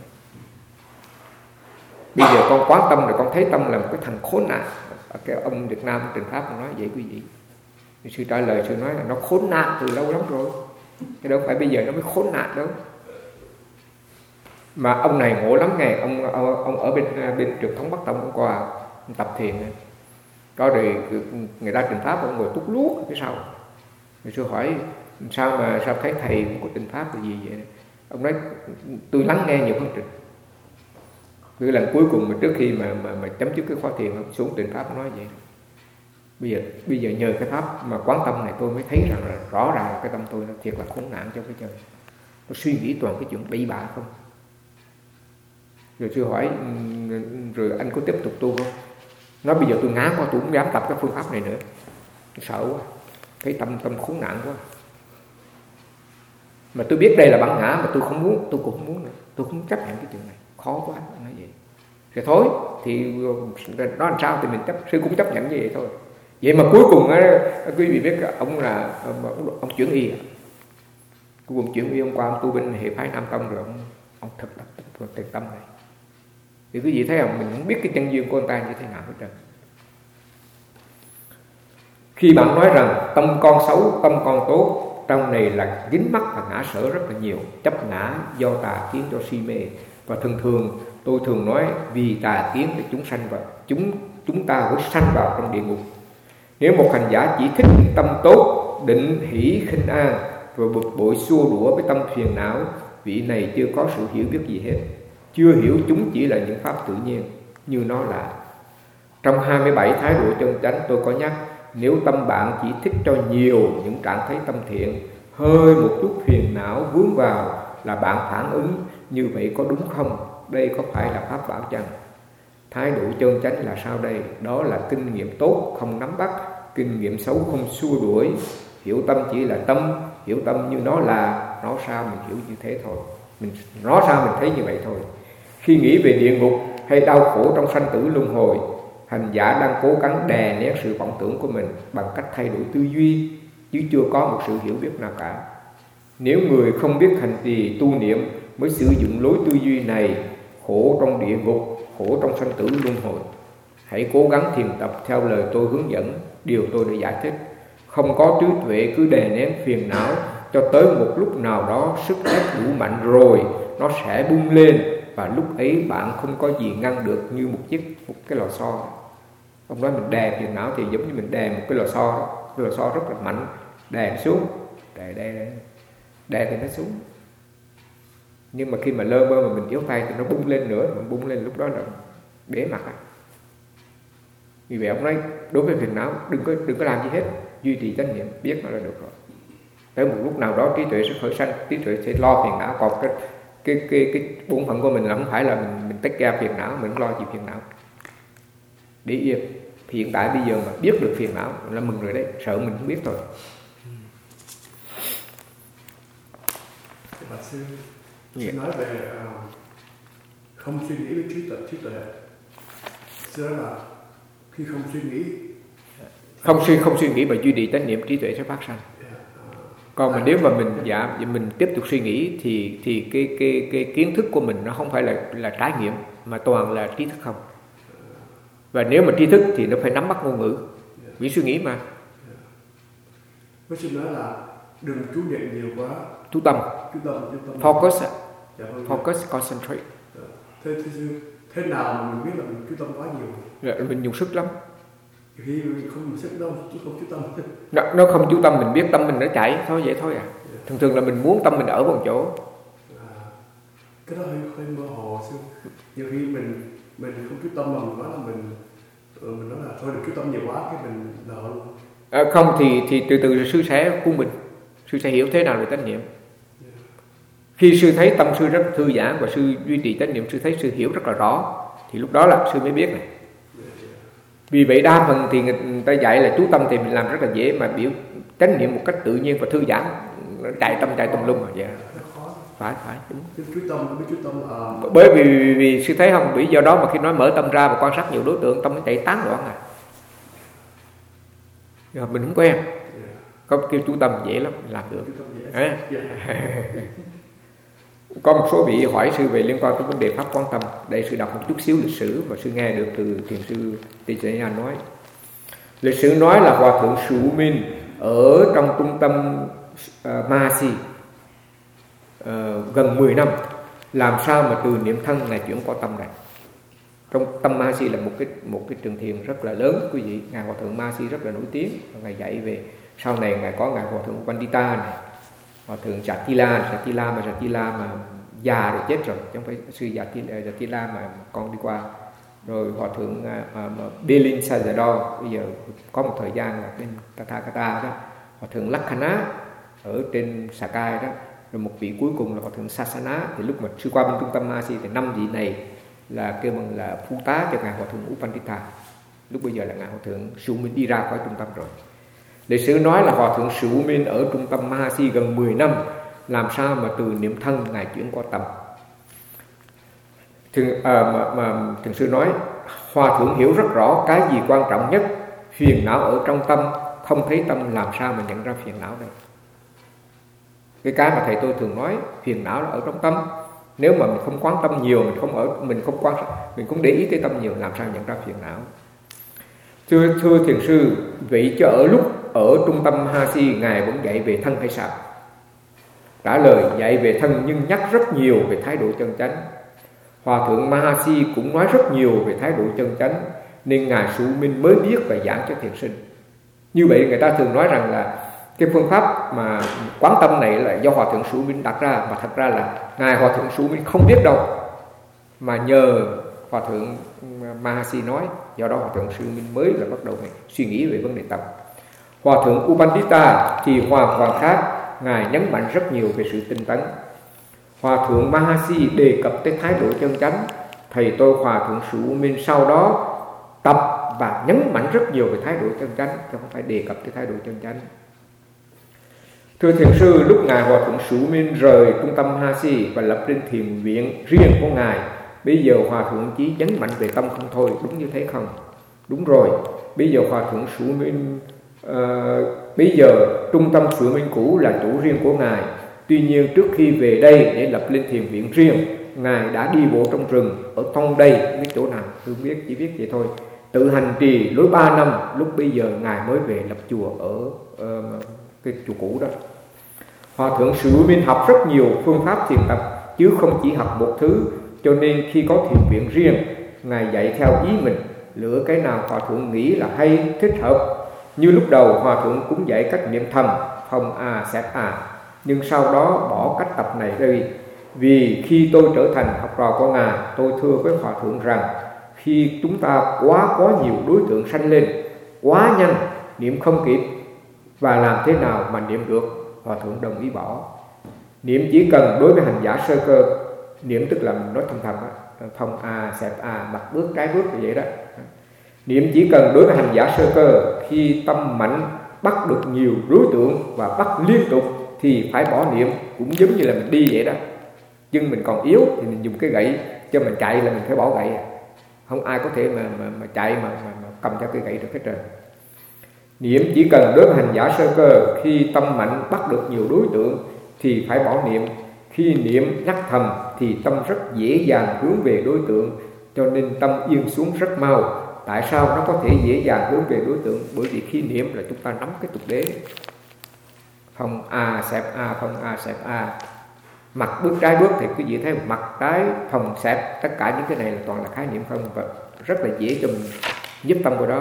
Bây giờ con quán tâm rồi con thấy tâm là một cái thằng khốn nạn. Cái ông Việt Nam Trình Pháp nói vậy quý vị. Sư trả lời, sư nói là nó khốn nạn từ lâu lắm rồi, chứ đâu phải bây giờ nó mới khốn nạn đâu. Mà ông này ngộ lắm nghe. Ông ở bên trường thống Bắc Tông, ông qua ông tập thiền có rồi người ta Trình Pháp, ông ngồi túc luốt ở phía sau. Rồi sư hỏi sao thấy thầy không có Trình Pháp là gì vậy? Ông nói tôi lắng nghe nhiều hơn Trình. Cái lần cuối cùng mà trước khi mà chấm dứt cái khóa thiền, xuống Trình Pháp nói vậy. Bây giờ nhờ cái pháp mà quán tâm này tôi mới thấy rằng là rõ ràng là cái tâm tôi nó thiệt là khốn nạn trong cái trời. Nó suy nghĩ toàn cái chuyện bậy bạ không. Rồi sư hỏi rồi anh có tiếp tục tu không? Nói bây giờ tôi ngán quá, tôi không dám tập cái phương pháp này nữa, tôi sợ quá, thấy tâm khốn nạn quá. Mà tôi biết đây là bản ngã mà tôi không muốn, tôi cũng không muốn nữa, tôi không chấp nhận cái chuyện này, khó quá. Anh nói vậy. Rồi thôi thì nó làm sao thì mình sư cũng chấp nhận như vậy thôi. Vậy mà cuối cùng quý vị biết ông là ông chuyển y. Cuối cùng chuyển y, ông qua ông tu bên hệ phái Nam Tông rồi ông thực tập tiền tâm này. Thì quý vị thấy không, mình không biết cái chân duyên của ông ta như thế nào hết trơn. Khi bạn nói rằng tâm con xấu, tâm con tốt, trong này là dính mắc và ngã sở rất là nhiều. Chấp ngã do tà khiến cho si mê. Và thường tôi thường nói vì tà kiến để chúng sanh vào, chúng ta mới sanh vào trong địa ngục. Nếu một hành giả chỉ thích tâm tốt, định hỷ khinh an và bực bội xua đũa với tâm phiền não, vị này chưa có sự hiểu biết gì hết, chưa hiểu chúng chỉ là những pháp tự nhiên như nó là. Trong 27 thái độ chân chánh tôi có nhắc, nếu tâm bạn chỉ thích cho nhiều những trạng thái tâm thiện, hơi một chút phiền não vướng vào là bạn phản ứng, như vậy có đúng không? Đây có phải là pháp bảo chăng? Thái độ chân chánh là sao đây? Đó là kinh nghiệm tốt không nắm bắt, kinh nghiệm xấu không xua đuổi. Hiểu tâm chỉ là tâm, hiểu tâm như nó là, nó sao mình hiểu như thế thôi, nó sao mình thấy như vậy thôi. Khi nghĩ về địa ngục hay đau khổ trong sanh tử luân hồi, hành giả đang cố gắng đè nén sự vọng tưởng của mình bằng cách thay đổi tư duy, chứ chưa có một sự hiểu biết nào cả. Nếu người không biết hành trì tu niệm mới sử dụng lối tư duy này, khổ trong địa ngục, khổ trong sanh tử luân hồi. Hãy cố gắng thiền tập theo lời tôi hướng dẫn, điều tôi đã giải thích. Không có trí tuệ cứ đè nén phiền não, cho tới một lúc nào đó sức ép đủ mạnh rồi nó sẽ bung lên, và lúc ấy bạn không có gì ngăn được, như một cái lò xo. Ông nói mình đè phiền não thì giống như mình đè một cái lò xo, cái lò xo rất là mạnh, đè xuống, đè thì nó xuống. Nhưng mà khi mà lơ mơ mà mình yếu tay thì nó bung lên nữa, mình bung lên lúc đó là bể mặt. Vì vậy ông nói đối với phiền não đừng có làm gì hết, duy trì chánh niệm, biết nó là được rồi. Tới một lúc nào đó trí tuệ sẽ khởi sanh, trí tuệ sẽ lo phiền não. Còn cái bổn phận của mình là không phải là mình take care phiền não, mình không lo gì phiền não. Để yên. Hiện tại bây giờ mà biết được phiền não là mừng rồi đấy, sợ mình không biết thôi. Bạch sư nói về không suy nghĩ với trí tuệ. Sư nói là khi không suy nghĩ, không suy nghĩ mà duy trì chánh niệm, trí tuệ sẽ phát sanh. Còn mà nếu mà mình tiếp tục suy nghĩ thì cái kiến thức của mình nó không phải là trải nghiệm, mà toàn là trí thức không. Và nếu mà tri thức thì nó phải nắm bắt ngôn ngữ, vì suy nghĩ mà. Bác sư nói là đừng chú niệm nhiều quá. Chú tâm. Focus. Focus, concentrate. Thế nào mà mình biết là mình chú tâm quá nhiều? Mình dùng sức lắm. Khi mình không dùng sức đâu, chứ không chú tâm. Nó không chú tâm, mình biết tâm mình nó chạy, thôi vậy thôi à. Thường là mình muốn tâm mình ở một chỗ. Cái đó hơi mơ hồ sư. Nhiều khi mình không chú tâm mà mình nói là mình nói là thôi đừng chú tâm nhiều quá, cái mình nợ luôn. Không thì từ sư sẽ của mình, sư sẽ hiểu thế nào về chánh niệm. Khi sư thấy tâm sư rất thư giãn và sư duy trì chánh niệm, sư thấy sư hiểu rất là rõ, thì lúc đó là sư mới biết này. Vì vậy đa phần thì người ta dạy là chú tâm thì mình làm rất là dễ, mà biểu chánh niệm một cách tự nhiên và thư giãn, nó chạy tâm lung rồi. Phải đúng. Chú tâm bởi vì sư thấy không, vì do đó mà khi nói mở tâm ra và quan sát nhiều đối tượng, tâm nó chạy tán loạn à. Rồi mình không quen. Có kêu chú tâm dễ lắm, làm được. Có một số vị hỏi sư về liên quan tới vấn đề pháp quán tâm. Đây sư đọc một chút xíu lịch sử mà sư nghe được từ thiền sư Tejaya nói. Lịch sử nói là Hòa thượng Shu Min ở trong trung tâm Mahasi gần 10 năm, làm sao mà từ niệm thân ngài chuyển qua tâm này. Trong tâm Mahasi là một cái trường thiền rất là lớn quý vị. Ngài Hòa thượng Mahasi rất là nổi tiếng, ngài dạy về, sau này ngài có ngài Hòa thượng Pandita này, Hòa thượng Jatila mà già rồi chết rồi, chứ không phải sư Jatila mà con đi qua. Rồi Hòa thượng Belin Sayadaw bây giờ có một thời gian là bên Tathagata đó, Hòa thượng Lakhana ở trên Sakai đó, rồi một vị cuối cùng là Hòa thượng Sasana. Thì lúc mà sư qua bên trung tâm Mahasi thì 5 vị này là kêu bằng là phu tá cho ngài Hòa thượng Upandita. Lúc bây giờ là ngài Hòa thượng Shu Min đi ra khỏi trung tâm rồi. Lịch sử nói là Hòa thượng Shu Min ở trung tâm Mahasi gần 10 năm, làm sao mà từ niệm thân ngài chuyển qua tâm. Thiền sư nói Hòa thượng hiểu rất rõ cái gì quan trọng nhất, phiền não ở trong tâm, không thấy tâm làm sao mà nhận ra phiền não đây. Cái mà thầy tôi thường nói, phiền não là ở trong tâm. Nếu mà mình không quán tâm nhiều, mình không để ý tới tâm nhiều, làm sao nhận ra phiền não. Thưa thiền sư, vậy cho ở lúc ở trung tâm Mahasi, ngài vẫn dạy về thân hay sao? Trả lời, dạy về thân nhưng nhắc rất nhiều về thái độ chân chánh. Hòa thượng Mahasi cũng nói rất nhiều về thái độ chân chánh, nên ngài Sủ Minh mới biết và giảng cho thiền sinh. Như vậy người ta thường nói rằng là cái phương pháp mà quán tâm này là do Hòa thượng Sủ Minh đặt ra, mà thật ra là ngài Hòa thượng Sủ Minh không biết đâu, mà nhờ Hòa thượng Mahasi nói. Do đó Hòa thượng Sủ Minh mới là bắt đầu suy nghĩ về vấn đề tập. Hòa thượng Upandita thì hoàn toàn khác, ngài nhấn mạnh rất nhiều về sự tinh tấn. Hòa thượng Mahasi đề cập tới thái độ chân chánh, thầy tôi Hòa thượng Sủ Minh sau đó tập và nhấn mạnh rất nhiều về thái độ chân chánh, chứ không phải đề cập tới thái độ chân chánh. Thưa thiền sư, lúc ngài Hòa thượng Sủ Minh rời trung tâm Mahasi và lập lên thiền viện riêng của ngài, bây giờ Hòa thượng chỉ nhấn mạnh về tâm không thôi, đúng như thế không? Đúng rồi, bây giờ Hòa thượng Sủ Minh bây giờ trung tâm Sủ Minh cũ là chủ riêng của ngài. Tuy nhiên trước khi về đây để lập lên thiền viện riêng, ngài đã đi bộ trong rừng ở trong đây, biết chỗ nào tôi biết, chỉ biết vậy thôi. Tự hành trì lối 3 năm, lúc bây giờ ngài mới về lập chùa ở cái chùa cũ đó. Hòa thượng Sủ Minh học rất nhiều phương pháp thiền tập chứ không chỉ học một thứ, cho nên khi có thiền viện riêng, ngài dạy theo ý mình, lựa cái nào Hòa thượng nghĩ là hay, thích hợp. Như lúc đầu Hòa thượng cũng dạy cách niệm thầm Phong A Sẹp A, nhưng sau đó bỏ cách tập này đi. Vì khi tôi trở thành học trò của ngài, tôi thưa với Hòa thượng rằng khi chúng ta có nhiều đối tượng sanh lên, quá nhanh, niệm không kịp, và làm thế nào mà niệm được? Hòa thượng đồng ý bỏ. Niệm chỉ cần đối với hành giả sơ cơ, niệm tức là mình nói thầm Phong A Sẹp A, mặt bước trái bước như vậy đó. Niệm chỉ cần đối với hành giả sơ cơ, khi tâm mạnh bắt được nhiều đối tượng và bắt liên tục thì phải bỏ niệm, cũng giống như là mình đi vậy đó. Chân mình còn yếu thì mình dùng cái gậy, cho mình chạy là mình phải bỏ gậy. Không ai có thể mà chạy mà cầm theo cái gậy được hết trơn. Niệm chỉ cần đối với hành giả sơ cơ, khi tâm mạnh bắt được nhiều đối tượng thì phải bỏ niệm. Khi niệm nhắc thầm thì tâm rất dễ dàng hướng về đối tượng, cho nên tâm yên xuống rất mau. Tại sao nó có thể dễ dàng hướng về đối tượng? Bởi vì khi niệm là chúng ta nắm cái tục đế. Phong A Sẹp A, Phong A Sẹp A. Mặt bước trái bước thì quý vị thấy mặt trái phòng xẹp, tất cả những cái này là toàn là khái niệm không, và rất là dễ cho mình giúp tâm của đó.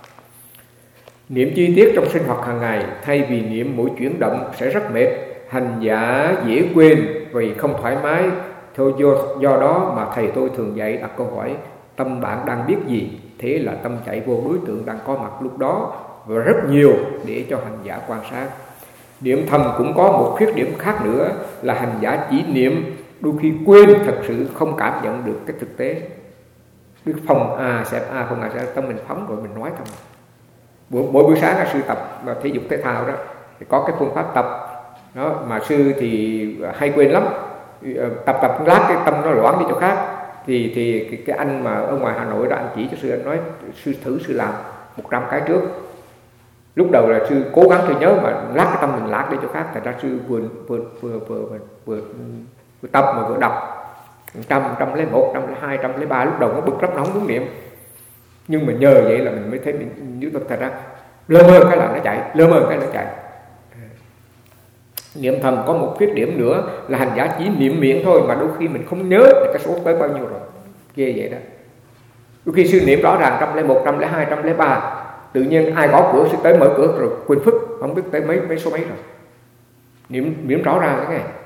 Niệm chi tiết trong sinh hoạt hàng ngày, thay vì niệm mỗi chuyển động sẽ rất mệt, hành giả dễ quên vì không thoải mái. Thôi do đó mà thầy tôi thường dạy đặt câu hỏi: tâm bạn đang biết gì? Thế là tâm chạy vô đối tượng đang có mặt lúc đó, và rất nhiều để cho hành giả quan sát. Niệm thầm cũng có một khuyết điểm khác nữa là hành giả chỉ niệm, đôi khi quên thật sự không cảm nhận được cái thực tế. Biết Phong A Sẹp A, Phong A Sẹp A, tâm mình phóng rồi mình nói thầm. Mỗi buổi sáng sư tập thể dục thể thao đó thì có cái phương pháp tập đó, mà sư thì hay quên lắm. Tập lát cái tâm nó loãng đi chỗ khác, thì cái anh mà ở ngoài Hà Nội đó, anh chỉ cho sư, anh nói sư thử sư làm 100 cái trước. Lúc đầu là sư cố gắng tôi nhớ, mà lát cái tâm mình lát đi chỗ khác, thành ra sư vừa tập mà vừa đọc 101, 102, 103. Lúc đầu nó bực lắm, nó không muốn niệm, nhưng mà nhờ vậy là mình mới thấy mình như thật ra lơ mơ cái là nó chạy, lơ mơ cái nó chạy. Niệm thầm có một khuyết điểm nữa là hành giả chỉ niệm miệng thôi, mà đôi khi mình không nhớ cái số tới bao nhiêu rồi, ghê vậy đó. Đôi khi sư niệm rõ ràng 101, 102, 103, tự nhiên ai gõ cửa sư tới mở cửa rồi quên phức, không biết tới mấy số mấy rồi. Niệm rõ ràng cái này.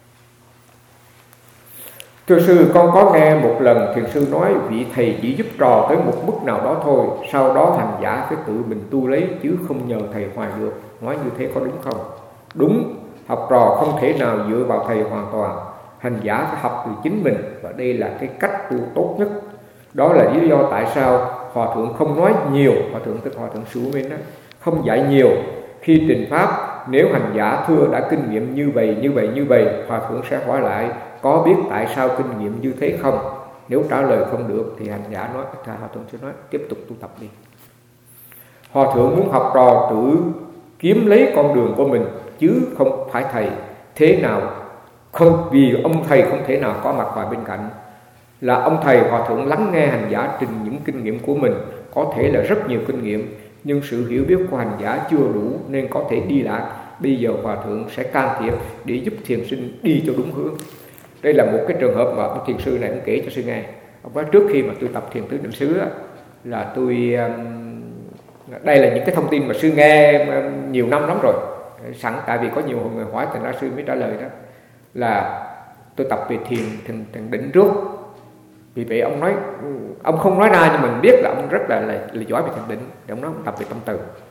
Thưa sư, con có nghe một lần thiền sư nói vị thầy chỉ giúp trò tới một mức nào đó thôi, sau đó hành giả phải tự mình tu lấy chứ không nhờ thầy hoài được. Nói như thế có đúng không? Đúng, học trò không thể nào dựa vào thầy hoàn toàn. Hành giả phải học từ chính mình, và đây là cái cách tu tốt nhất. Đó là lý do tại sao Hòa thượng không nói nhiều, Hòa thượng tức Hòa thượng Sủ Minh đó, không dạy nhiều. Khi trình pháp, nếu hành giả thưa đã kinh nghiệm như vậy, Hòa thượng sẽ hỏi lại có biết tại sao kinh nghiệm như thế không? Nếu trả lời không được thì hành giả nói, Hòa thượng sẽ nói tiếp tục tu tập đi. Hòa thượng muốn học trò tự kiếm lấy con đường của mình chứ không phải thầy. Thế nào không, vì ông thầy không thể nào có mặt ngoài bên cạnh. Là ông thầy Hòa thượng lắng nghe hành giả trình những kinh nghiệm của mình, có thể là rất nhiều kinh nghiệm, nhưng sự hiểu biết của hành giả chưa đủ nên có thể đi lạc. Bây giờ Hòa Thượng sẽ can thiệp để giúp thiền sinh đi cho đúng hướng. Đây là một cái trường hợp mà ông thiền sư này ông kể cho sư nghe. Ông nói trước khi mà tôi tập thiền tứ niệm xứ là tôi, đây là những cái thông tin mà sư nghe nhiều năm lắm rồi, sẵn tại vì có nhiều người hỏi thành ra sư mới trả lời đó, là tôi tập về thiền định trước. Vì vậy ông nói, ông không nói ra nhưng mình biết là ông rất là giỏi về thiền định. Thì ông nói ông tập về tâm từ.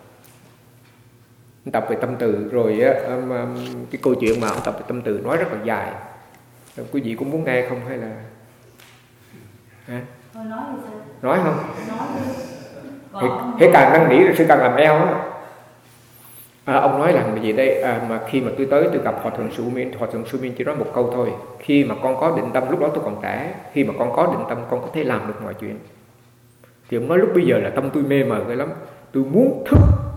Ông tập về tâm từ rồi cái câu chuyện mà ông tập về tâm từ nói rất là dài. Quý vị cũng muốn nghe không hay là thôi nói đi sư. Nói không? Thế càng năn nỉ rồi sư càng làm eo á. Ông nói là gì đây, mà khi mà tôi tới tôi gặp Hòa Thượng Sư Minh, Hòa Thượng Sư Minh chỉ nói một câu thôi: khi mà con có định tâm, lúc đó tôi còn trẻ, khi mà con có định tâm con có thể làm được mọi chuyện. Thì ông nói lúc bây giờ là tâm tôi mê mờ cái lắm, tôi muốn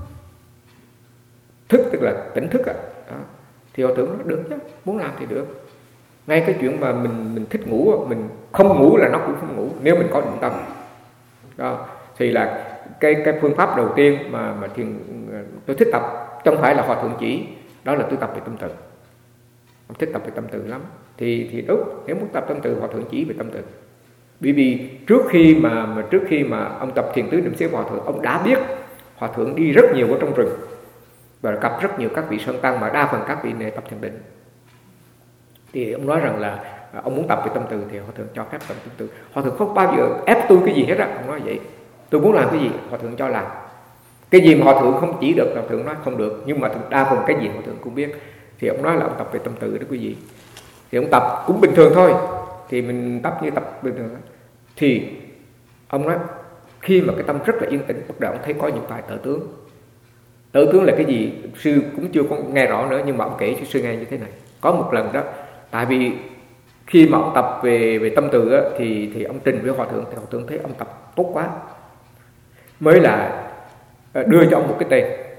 thức tức là tỉnh thức đó. Thì Hòa Thượng nói được chứ, muốn làm thì được. Ngay cái chuyện mà mình thích ngủ, mình không ngủ là nó cũng không ngủ nếu mình có định tâm đó. Thì là cái phương pháp đầu tiên mà thiền tôi thích tập, không phải là Hòa Thượng chỉ, đó là tôi tập về tâm từ. Ông thích tập về tâm từ lắm. Thì đúng, nếu muốn tập tâm từ, Hòa Thượng chỉ về tâm từ. Bởi vì trước khi mà ông tập thiền tứ niệm xứ Hòa Thượng, ông đã biết Hòa Thượng đi rất nhiều ở trong rừng và gặp rất nhiều các vị sơn tăng, mà đa phần các vị này tập thiền định. Thì ông nói rằng là ông muốn tập về tâm từ thì Hòa Thượng cho phép tập tâm từ. Hòa Thượng không bao giờ ép tôi cái gì hết á. Ông nói vậy, tôi muốn làm cái gì Hòa Thượng cho làm. Cái gì mà Hòa Thượng không chỉ được, Hòa Thượng nói không được, nhưng mà đa phần cái gì Hòa Thượng cũng biết. Thì ông nói là ông tập về tâm từ đó quý vị. Thì ông tập cũng bình thường thôi, thì mình tập như tập bình thường. Thì ông nói khi mà cái tâm rất là yên tĩnh, bắt đầu ông thấy có những vài tợ tướng. Tợ tướng là cái gì sư cũng chưa có nghe rõ nữa, nhưng mà ông kể cho sư nghe như thế này. Có một lần đó, tại vì khi mà ông tập về tâm từ á, thì ông trình với Hòa Thượng, thì Hòa Thượng thấy ông tập tốt quá, mới là đưa cho ông một cái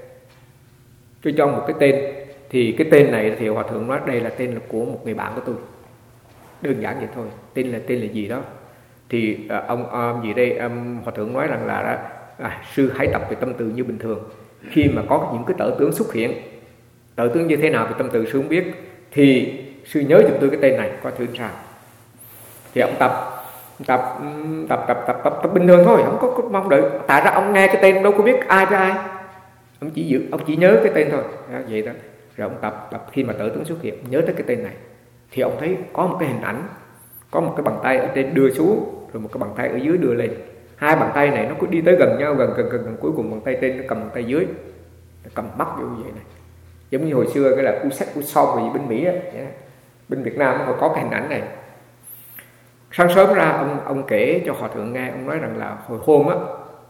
tên. Thì cái tên này thì Hòa Thượng nói đây là tên là của một người bạn của tôi, đơn giản vậy thôi. Tên là gì đó. Thì ông gì đây, Hòa Thượng nói rằng là sư hãy tập về tâm từ như bình thường. Khi mà có những cái tợ tướng xuất hiện, tợ tướng như thế nào về tâm từ sư không biết, thì sư nhớ giùm tôi cái tên này coi thử sao. Thì ông tập bình thường thôi, không có mong đợi. Tại ra ông nghe cái tên đâu có biết ai với ai, ông chỉ nhớ cái tên thôi đó, vậy đó. Rồi ông tập khi mà tợ tướng xuất hiện, nhớ tới cái tên này, thì ông thấy có một cái hình ảnh, có một cái bàn tay ở trên đưa xuống, rồi một cái bàn tay ở dưới đưa lên. Hai bàn tay này nó cứ đi tới gần nhau, gần cuối cùng bàn tay trên nó cầm bàn tay dưới, nó cầm bắt vô vậy này, giống như hồi xưa cái là u son gì bên Mỹ á, bên Việt Nam nó có cái hình ảnh này. Sáng sớm ra ông kể cho Hòa Thượng nghe, ông nói rằng là hồi hôm á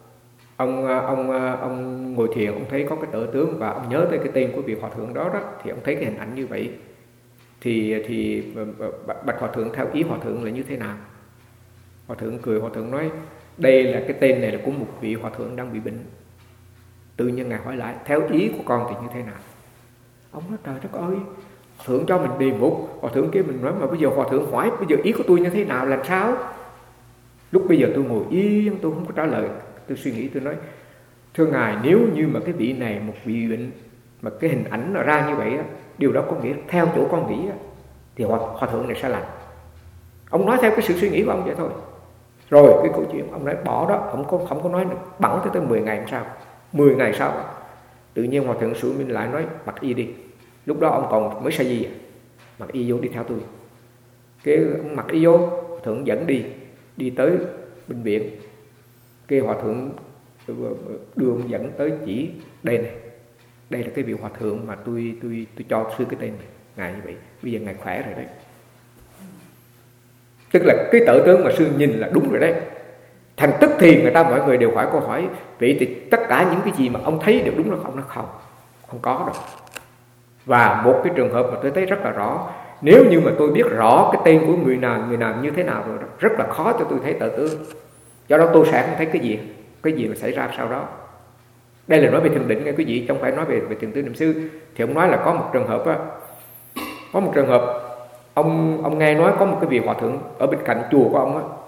ông ngồi thiền, ông thấy có cái tợ tướng và ông nhớ tới cái tên của vị Hòa Thượng đó, thì ông thấy cái hình ảnh như vậy. Thì bạch Hòa Thượng theo ý Hòa Thượng là như thế nào? Hòa Thượng cười, Hòa Thượng nói đây là cái tên này là của một vị Hòa Thượng đang bị bệnh. Tự nhiên ngài hỏi lại theo ý của con thì như thế nào? Ông nói trời đất ơi, Hòa Thượng cho mình đề mục. Hòa Thượng kia mình nói mà bây giờ Hòa Thượng hỏi bây giờ ý của tôi như thế nào, làm sao? Lúc bây giờ tôi ngồi yên, tôi không có trả lời. Tôi suy nghĩ, tôi nói thưa ngài, nếu như mà cái vị này một vị bệnh mà cái hình ảnh nó ra như vậy á, điều đó có nghĩa theo chỗ con nghĩ á, thì Hòa Thượng này sẽ làm. Ông nói theo cái sự suy nghĩ của ông vậy thôi. Rồi cái câu chuyện ông nói bỏ đó, ông không có nói được, bẵng tới 10 ngày sau. 10 ngày sau tự nhiên Hòa Thượng Sư Minh lại nói mặc y đi. Lúc đó ông còn mới sa di, mặc y vô đi theo tôi. Cái ông mặc y vô, Hòa Thượng dẫn đi tới bệnh viện. Cái Hòa Thượng đưa ông dẫn tới chỉ đây này, đây là cái vị Hòa Thượng mà tôi cho sư cái tên này, ngài như vậy, bây giờ ngài khỏe rồi đấy. Tức là cái tợ tướng mà sư nhìn là đúng rồi đấy. Thành tức thì mọi người đều hỏi câu hỏi, vậy thì tất cả những cái gì mà ông thấy đều đúng là không? Nó không có đâu. Và một cái trường hợp mà tôi thấy rất là rõ, nếu như mà tôi biết rõ cái tên của người nào như thế nào rồi, rất là khó cho tôi thấy tợ tướng. Do đó tôi sẽ không thấy cái gì mà xảy ra sau đó. Đây là nói về thiền định nghe quý vị, không phải nói về thiền tứ niệm xứ. Thì ông nói là có một trường hợp á, ông nghe nói có một cái vị Hòa Thượng ở bên cạnh chùa của ông á,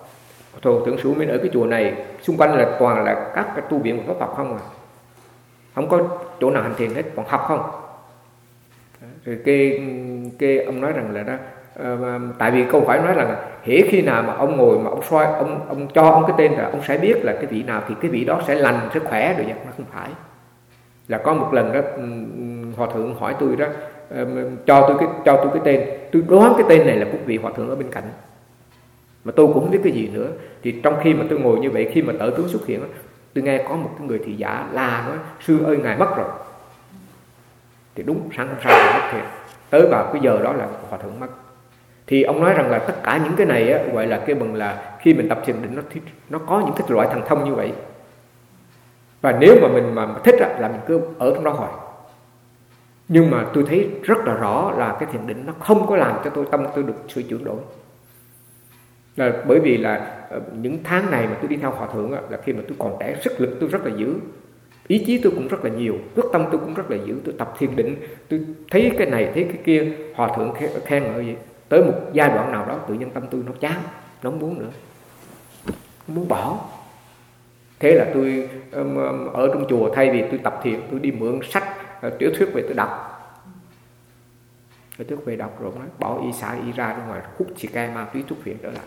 Thôi tưởng Sửu Minh ở cái chùa này xung quanh là toàn là các cái tu viện của Pháp Phật không à, không có chỗ nào hành thiền hết, còn học không. Rồi cái ông nói rằng là đó, tại vì câu phải nói rằng hễ khi nào mà ông ngồi mà ông soi, ông cho ông cái tên là ông sẽ biết là cái vị nào thì cái vị đó sẽ lành, sẽ khỏe được. Nó không phải. Là có một lần đó hòa thượng hỏi tôi đó, cho tôi cái tên, tôi đoán cái tên này là một vị hòa thượng ở bên cạnh, mà tôi cũng không biết cái gì nữa. Thì trong khi mà tôi ngồi như vậy, khi mà tở tướng xuất hiện, tôi nghe có một cái người thị giả la nói: sư ơi ngài mất rồi. Thì đúng sáng hôm sau thì mất thiệt. Tới vào cái giờ đó là hòa thượng mất. Thì ông nói rằng là tất cả những cái này á, gọi là cái bằng là khi mình tập thiền định nó có những cái loại thần thông như vậy. Và nếu mà mình mà thích là mình cứ ở trong đó hoài. Nhưng mà tôi thấy rất là rõ là cái thiền định nó không có làm cho tôi tâm tôi được sự chuyển đổi. Là bởi vì là những tháng này mà tôi đi theo hòa thượng là khi mà tôi còn trẻ, sức lực tôi rất là dữ, ý chí tôi cũng rất là nhiều, quyết tâm tôi cũng rất là dữ. Tôi tập thiền định, tôi thấy cái này thấy cái kia, hòa thượng khen ngợi vậy. Tới một giai đoạn nào đó tự nhiên tâm tôi nó chán, nó không muốn nữa, không muốn bỏ. Thế là tôi ở trong chùa, thay vì tôi tập thiền, tôi đi mượn sách tiểu thuyết về tôi đọc. Tiểu thuyết về đọc rồi nói bỏ y xả y ra ngoài, hút xì ke ma túy thuốc phiện trở lại.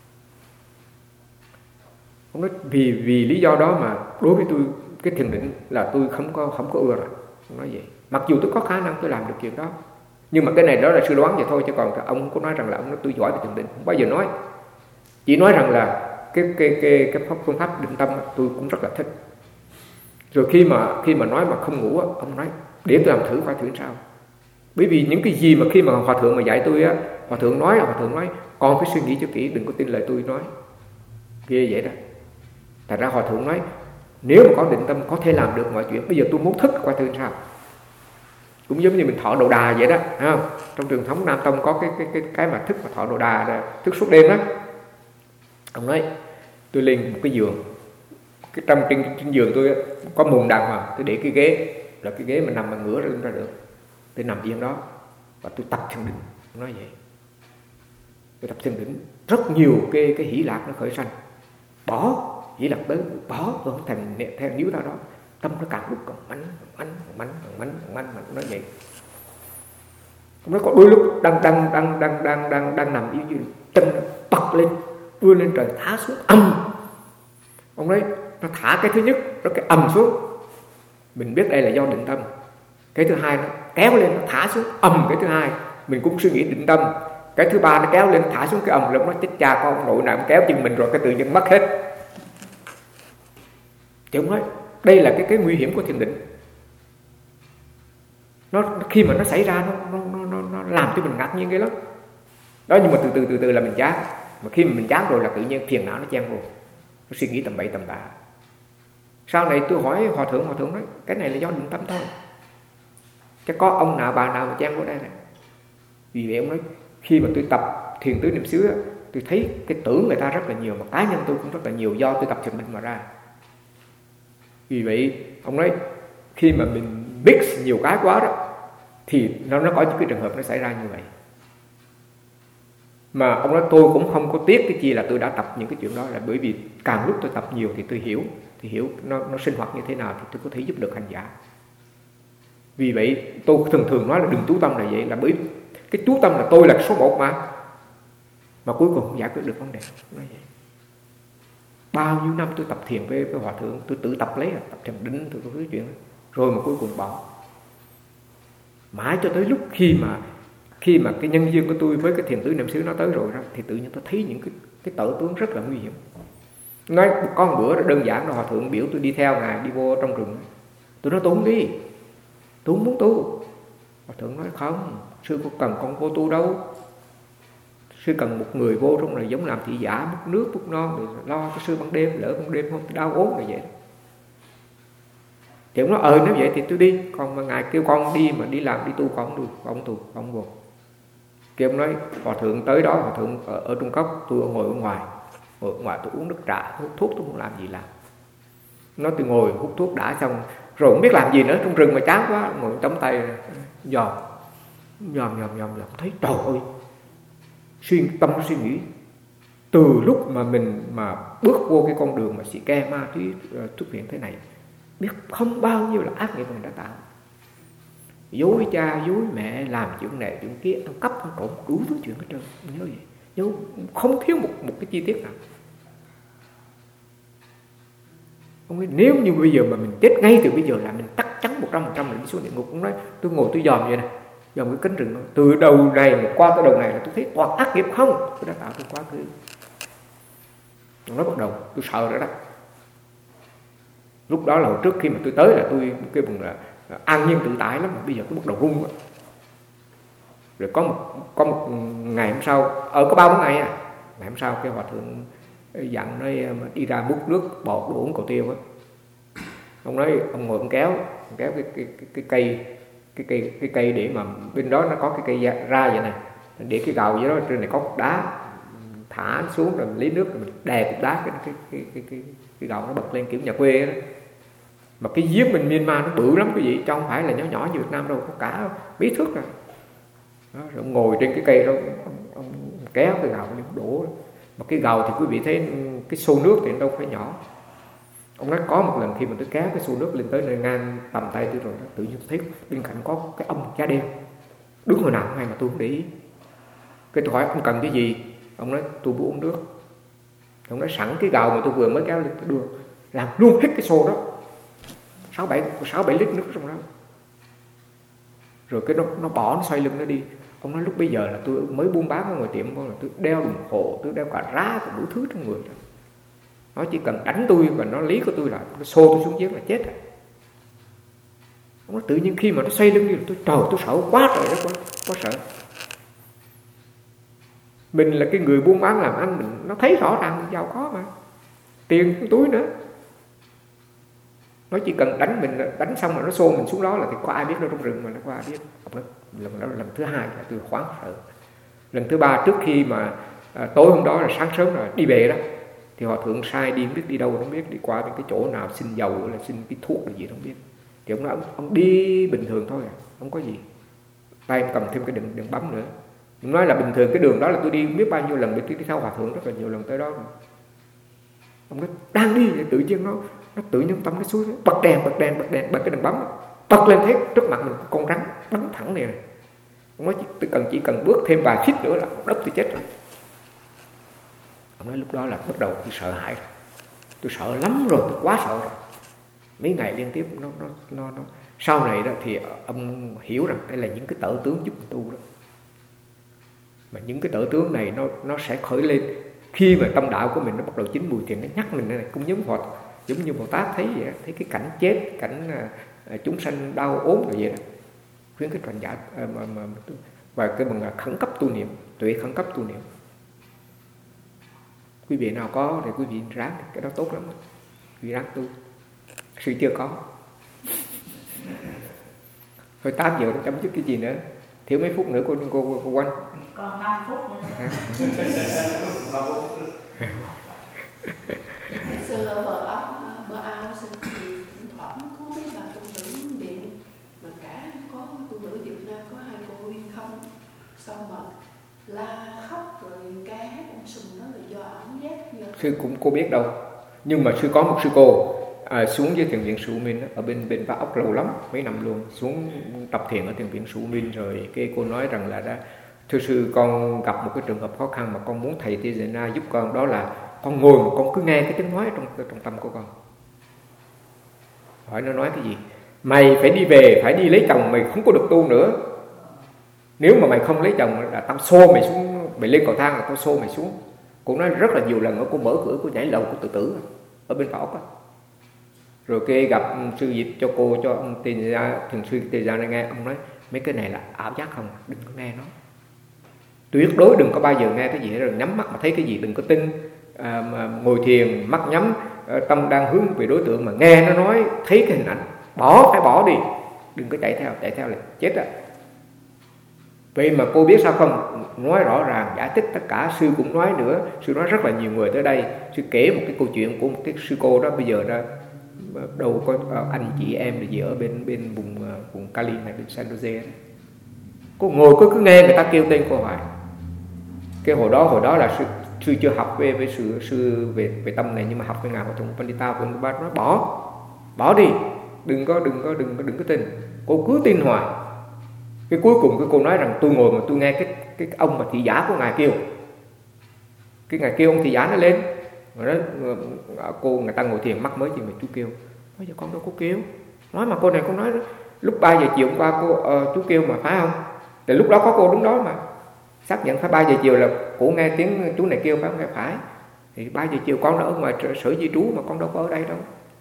Ông nói vì lý do đó mà đối với tôi cái thiền định là tôi không có ưa rồi. Ông nói vậy. Mặc dù tôi có khả năng tôi làm được chuyện đó, nhưng mà cái này đó là suy đoán vậy thôi, chứ còn ông không có nói rằng là ông nói tôi giỏi về thiền định, không bao giờ nói. Chỉ nói rằng là cái phương pháp định tâm tôi cũng rất là thích. Rồi khi mà nói mà không ngủ, ông nói để tôi làm thử coi thử sao. Bởi vì những cái gì mà khi mà hòa thượng mà dạy tôi á, hòa thượng nói con phải suy nghĩ cho kỹ, đừng có tin lời tôi nói. Ghê vậy đó. Thật ra hòa thượng nói nếu mà có định tâm có thể làm được mọi chuyện. Bây giờ tôi muốn thức coi thử sao. Cũng giống như mình thọ Đồ Đà vậy đó, thấy không? Trong truyền thống Nam Tông có cái mà thức mà thọ Đồ Đà, thức suốt đêm đó. Ông nói tôi lên một cái giường, cái trong trên giường tôi có mùng đằng mà tôi để cái ghế, là cái ghế mà nằm mà ngửa ra được. Tôi nằm yên đó và tôi tập thiền định. Ông nói vậy. Tôi tập thiền định rất nhiều cái hỷ lạc nó khởi sanh. Bỏ hỷ lạc tới, bỏ rồi không thành theo níu ra đó. Tâm nó càng lúc càng mánh nói vậy. Ông nói có đôi lúc đang nằm yên như chân nó bật lên, vươn lên trời thả xuống âm. Ông nói nó thả cái thứ nhất, rồi cái ầm xuống, mình biết đây là do định tâm. Cái thứ hai nó kéo lên, nó thả xuống ầm. Cái thứ hai mình cũng suy nghĩ định tâm. Cái thứ ba nó kéo lên thả xuống cái ầm. Lúc nó chết cha con nội nào cũng kéo chân mình rồi, cái tự nhiên mất hết. Thì ông nói đây là cái nguy hiểm của thiền định. Nó khi mà nó xảy ra nó làm cho mình ngạc nhiên cái lắm đó. Nhưng mà từ từ là mình chán. Mà khi mà mình chán rồi là tự nhiên phiền não nó chen vô, nó suy nghĩ tầm bậy tầm bạ. Sau này tôi hỏi hòa thượng nói cái này là do định tâm thôi, chứ có ông nào bà nào mà chen vô đây này. Vì vậy ông nói khi mà tôi tập thiền tứ niệm xứ, tôi thấy cái tưởng người ta rất là nhiều, mà cá nhân tôi cũng rất là nhiều, do tôi tập thiền định mà ra. Vì vậy ông nói khi mà mình mix nhiều cái quá đó thì nó có những cái trường hợp nó xảy ra như vậy. Mà ông nói tôi cũng không có tiếc cái gì là tôi đã tập những cái chuyện đó, là bởi vì càng lúc tôi tập nhiều thì tôi hiểu nó sinh hoạt như thế nào thì tôi có thể giúp được hành giả. Vì vậy tôi thường nói là đừng chú tâm là vậy, là bởi cái chú tâm là tôi là số 1 mà cuối cùng không giải quyết được vấn đề. Nói vậy. Bao nhiêu năm tôi tập thiền với hòa thượng, tôi tự tập lấy, tập thiền định, tôi có cái chuyện đó. Rồi mà cuối cùng bỏ. Mãi cho tới lúc khi mà cái nhân duyên của tôi với cái thiền tứ niệm xứ nó tới rồi đó, thì tự nhiên tôi thấy những cái tở tướng rất là nguy hiểm. Nói có một bữa đó đơn giản là hòa thượng biểu tôi đi theo ngài đi vô trong rừng. Tôi nói tôi không đi, tôi không muốn tu. Hòa thượng nói không, sư có cần con vô tu đâu. Sư cần một người vô trong này giống làm thị giả, múc nước múc non rồi lo cho sư ban đêm, lỡ ban đêm không đau ốm là vậy. Thì ông nói nếu vậy thì tôi đi, còn mà ngài kêu con đi mà đi làm đi tu con không được, con tu con vô. Kêu ông nói hòa thượng tới đó, hòa thượng ở Trung Cốc, tôi ngồi ở ngoài tôi uống nước trà, hút thuốc, tôi không làm gì làm. Nói tôi ngồi hút thuốc đã xong rồi không biết làm gì nữa, trong rừng mà chán quá, ngồi chống tay dòm thấy trời ơi, tâm suy nghĩ từ lúc mà mình mà bước vô cái con đường mà xì ke ma túy thuốc viện thế này, biết không bao nhiêu là ác nghiệp mình đã tạo. Dối cha dối mẹ, làm chuyện này chuyện kia, ăn cắp ăn trộm, đủ thứ chuyện hết trơn. Nhớ vậy, nhớ không thiếu một cái chi tiết nào. Ông nói, nếu như bây giờ mà mình chết ngay từ bây giờ là mình chắc chắn 100% là đi xuống địa ngục. Ông nói tôi ngồi tôi dòm vậy này, dòm cái cánh rừng đó, từ đầu này mà qua tới đầu này là tôi thấy toàn ác nghiệp không, tôi đã tạo từ quá khứ. Ông nói bắt đầu tôi sợ rồi đó. Lúc đó là trước khi mà tôi tới là tôi cái vùng là an nhiên tự tại lắm, bây giờ tôi bắt đầu run. Rồi có một ngày hôm sau, có 3-4 ngày à, ngày hôm sau cái hòa thượng dặn nói đi ra múc nước bọt đổ uống cầu tiêu á. Ông nói ông ngồi ông kéo cái cây để mà bên đó nó có cái cây ra vậy này, để cái gầu dưới đó trên này có cục đá, thả xuống rồi lấy nước rồi mình đè cục đá cái gầu nó bật lên kiểu nhà quê đó. Mà cái giếng bên Myanmar nó bự lắm quý vị, chứ không phải là nhỏ nhỏ như Việt Nam đâu, có cả mấy thước rồi. Đó, rồi ông ngồi trên cái cây đó, ông kéo cái gầu lên đổ. Mà cái gầu thì quý vị thấy cái xô nước thì đâu phải nhỏ. Ông nói có một lần khi mà tôi kéo cái xô nước lên tới nơi ngang tầm tay tôi rồi đó, tự nhiên tôi thấy bên cạnh có cái ông da đen đứng hồi nào ngay mà tôi không để ý. Cái tôi hỏi ông cần cái gì, ông nói tôi muốn uống nước. Ông nói sẵn cái gầu mà tôi vừa mới kéo lên tôi đưa, làm luôn hết cái xô đó, 6-7 lít nước trong đó. Rồi cái nó bỏ, nó xoay lưng nó đi. Ông nói lúc bây giờ là tôi mới buôn bán ở ngoài tiệm, là tôi đeo đồng hồ, tôi đeo cả rá, tôi đủ thứ trong người đó. Nó chỉ cần đánh tôi và nó lý của tôi là nó xô tôi xuống giếng là chết rồi. Ông nói tự nhiên khi mà nó xoay lưng đi, tôi sợ quá trời đó, quá sợ. Mình là cái người buôn bán làm ăn, mình nó thấy rõ ràng mình giàu có mà, tiền trong túi nữa. Nó chỉ cần đánh mình, đánh xong mà nó xô mình xuống đó là thì có ai biết đâu, trong rừng mà nó có ai biết. Lần đó là lần thứ 2 là tôi hoảng sợ. Lần thứ 3 trước khi mà tối hôm đó là sáng sớm rồi đi về đó, thì hòa thượng sai đi không biết đi đâu không biết, đi qua cái chỗ nào xin dầu hay là xin cái thuốc là gì không biết. Thì ông nói ông đi bình thường thôi à, không có gì. Tay ông cầm thêm cái đừng bấm nữa. Ông nói là bình thường cái đường đó là tôi đi biết bao nhiêu lần, tôi đi theo hòa thượng rất là nhiều lần tới đó rồi. Ông nói đang đi thì tự nhiên nó tự nhiên tâm nó xuống, bật đèn bật cái đèn bấm, bật lên thấy trước mặt mình con rắn bắn thẳng này. Ông nói chỉ cần bước thêm vài feet nữa là đất tôi chết rồi. Ông nói lúc đó là bắt đầu tôi sợ hãi rồi. Tôi sợ lắm rồi, tôi quá sợ rồi. Mấy ngày liên tiếp nó sau này đó thì ông hiểu rằng đây là những cái tở tướng giúp mình tu đó. Mà những cái tở tướng này nó sẽ khởi lên khi mà tâm đạo của mình nó bắt đầu chín mùi thì nó nhắc mình này, cũng giống như Bồ Tát thấy vậy, thấy cái cảnh chết, cảnh chúng sanh đau ốm rồi vậy đó. Khuyến khích hành giả và cái bằng khẩn cấp tu niệm, tuệ khẩn cấp tu niệm. Quý vị nào có thì quý vị ráng, cái đó tốt lắm. Quý vị ráng tu. Sư chưa có. Thôi 8 giờ chấm dứt cái gì nữa? Thiếu mấy phút nữa cô Quanh. Còn 5 phút nữa. Xưa bữa ao sư thì thoảng có mấy bà tu nữ điện mà cả có tu nữ Việt Nam có 2 cô Uyên Không, xong mà la khóc rồi ca hát ông sùng đó là do ảo giác. Sư cũng cô biết đâu, nhưng mà sư có một sư cô xuống với thiền viện Sư Minh ở bên Ba Ốc lâu lắm, mấy năm luôn, xuống tập thiền ở thiền viện Sư Minh. Rồi cái cô nói rằng là đã thưa sư, con gặp một cái trường hợp khó khăn mà con muốn thầy Tejana giúp con, đó là con ngồi mà con cứ nghe cái tiếng nói trong tâm của con. Hỏi nó nói cái gì? Mày phải đi về, phải đi lấy chồng, mày không có được tu nữa. Nếu mà mày không lấy chồng là tao xô mày xuống, mày lên cầu thang là tao xô mày xuống. Cô nói rất là nhiều lần, cô mở cửa, cô nhảy lầu, cô tự tử ở bên Bảo Ốc. Rồi cái gặp sư dịch cho cô, cho ông thiền sư Tejana nghe, ông nói mấy cái này là ảo giác không, đừng có nghe nó. Tuyệt đối đừng có bao giờ nghe cái gì hết, rồi nhắm mắt mà thấy cái gì đừng có tin. Mà ngồi thiền mắt nhắm, tâm đang hướng về đối tượng mà nghe nó nói, thấy cái hình ảnh, phải bỏ đi, đừng có chạy theo là chết á. Vậy mà cô biết sao không? Nói rõ ràng, giải thích tất cả. Sư cũng nói nữa, sư nói rất là nhiều người tới đây. Sư kể một cái câu chuyện của một cái sư cô đó, bây giờ đó đâu có anh chị em gì ở bên vùng Cali này, bên San Jose đó. Cô ngồi cứ nghe người ta kêu tên cô hoài. Cái hồi đó là sư chưa học về sư về tâm này, nhưng mà học với ngài Hòa Thượng Pandita của ba nói bỏ đi, đừng có tin, cô cứ tin hoài. Cái cuối cùng cái cô nói rằng tôi ngồi mà tôi nghe cái ông mà thị giả của ngài kêu, cái ngài kêu ông thị giả nó lên, rồi đó người ta ngồi thiền mắc mới gì mà chú kêu, nói giờ con đâu có kêu, nói mà cô này con nói lúc 3 giờ chiều hôm qua chú kêu mà phải không? Thì lúc đó có cô đứng đó mà xác nhận phải 3 giờ chiều là cô nghe tiếng chú này kêu phải không? Phải. Thì 3 giờ chiều con đã ở ngoài sở di trú mà con đâu có ở đây đâu.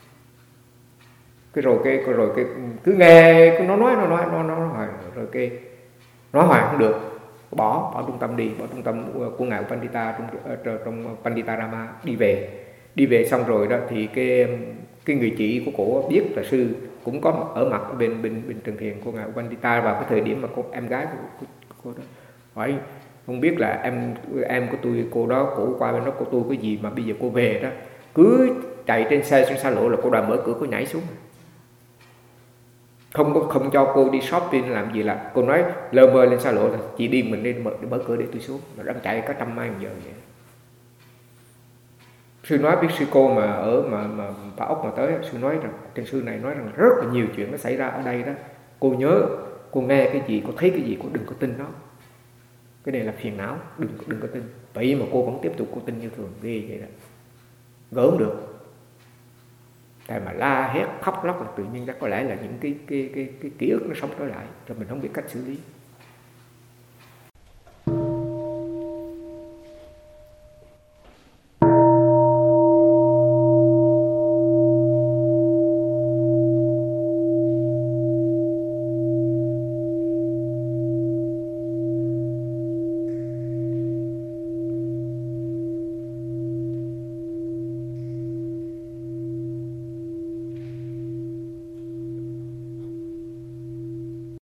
Rồi cứ nghe nó nói rồi cái nói hoài không được, bỏ trung tâm đi, bỏ trung tâm của ngài Pandita trong Panditarama đi về xong rồi đó thì cái người chị của cổ biết là sư cũng có ở mặt ở bên Trần Thiền của ngài Pandita vào cái thời điểm mà em gái của cô đó hỏi không biết là em của tôi, cô đó cổ qua bên đó của tôi cái gì mà bây giờ cô về đó, cứ chạy trên xe xuống xa lộ là cô đòi mở cửa, cô nhảy xuống, không cho cô đi shopping làm gì, là cô nói lơ mơ lên xa lộ là chị đi mình nên mở cửa để tôi xuống, mà đang chạy có 100 mai giờ vậy. Sư nói biết sư cô mà ở mà Bà Ốc mà tới, sư nói rằng trên sư này nói rằng rất là nhiều chuyện nó xảy ra ở đây đó, cô nhớ cô nghe cái gì, cô thấy cái gì cô đừng có tin nó, cái này là phiền não, đừng có tin. Vậy mà cô vẫn tiếp tục cô tin như thường, ghê vậy đó, gỡ không được. Tại mà la hét khóc lóc là tự nhiên chắc có lẽ là những cái ký ức nó sống trở lại, rồi mình không biết cách xử lý.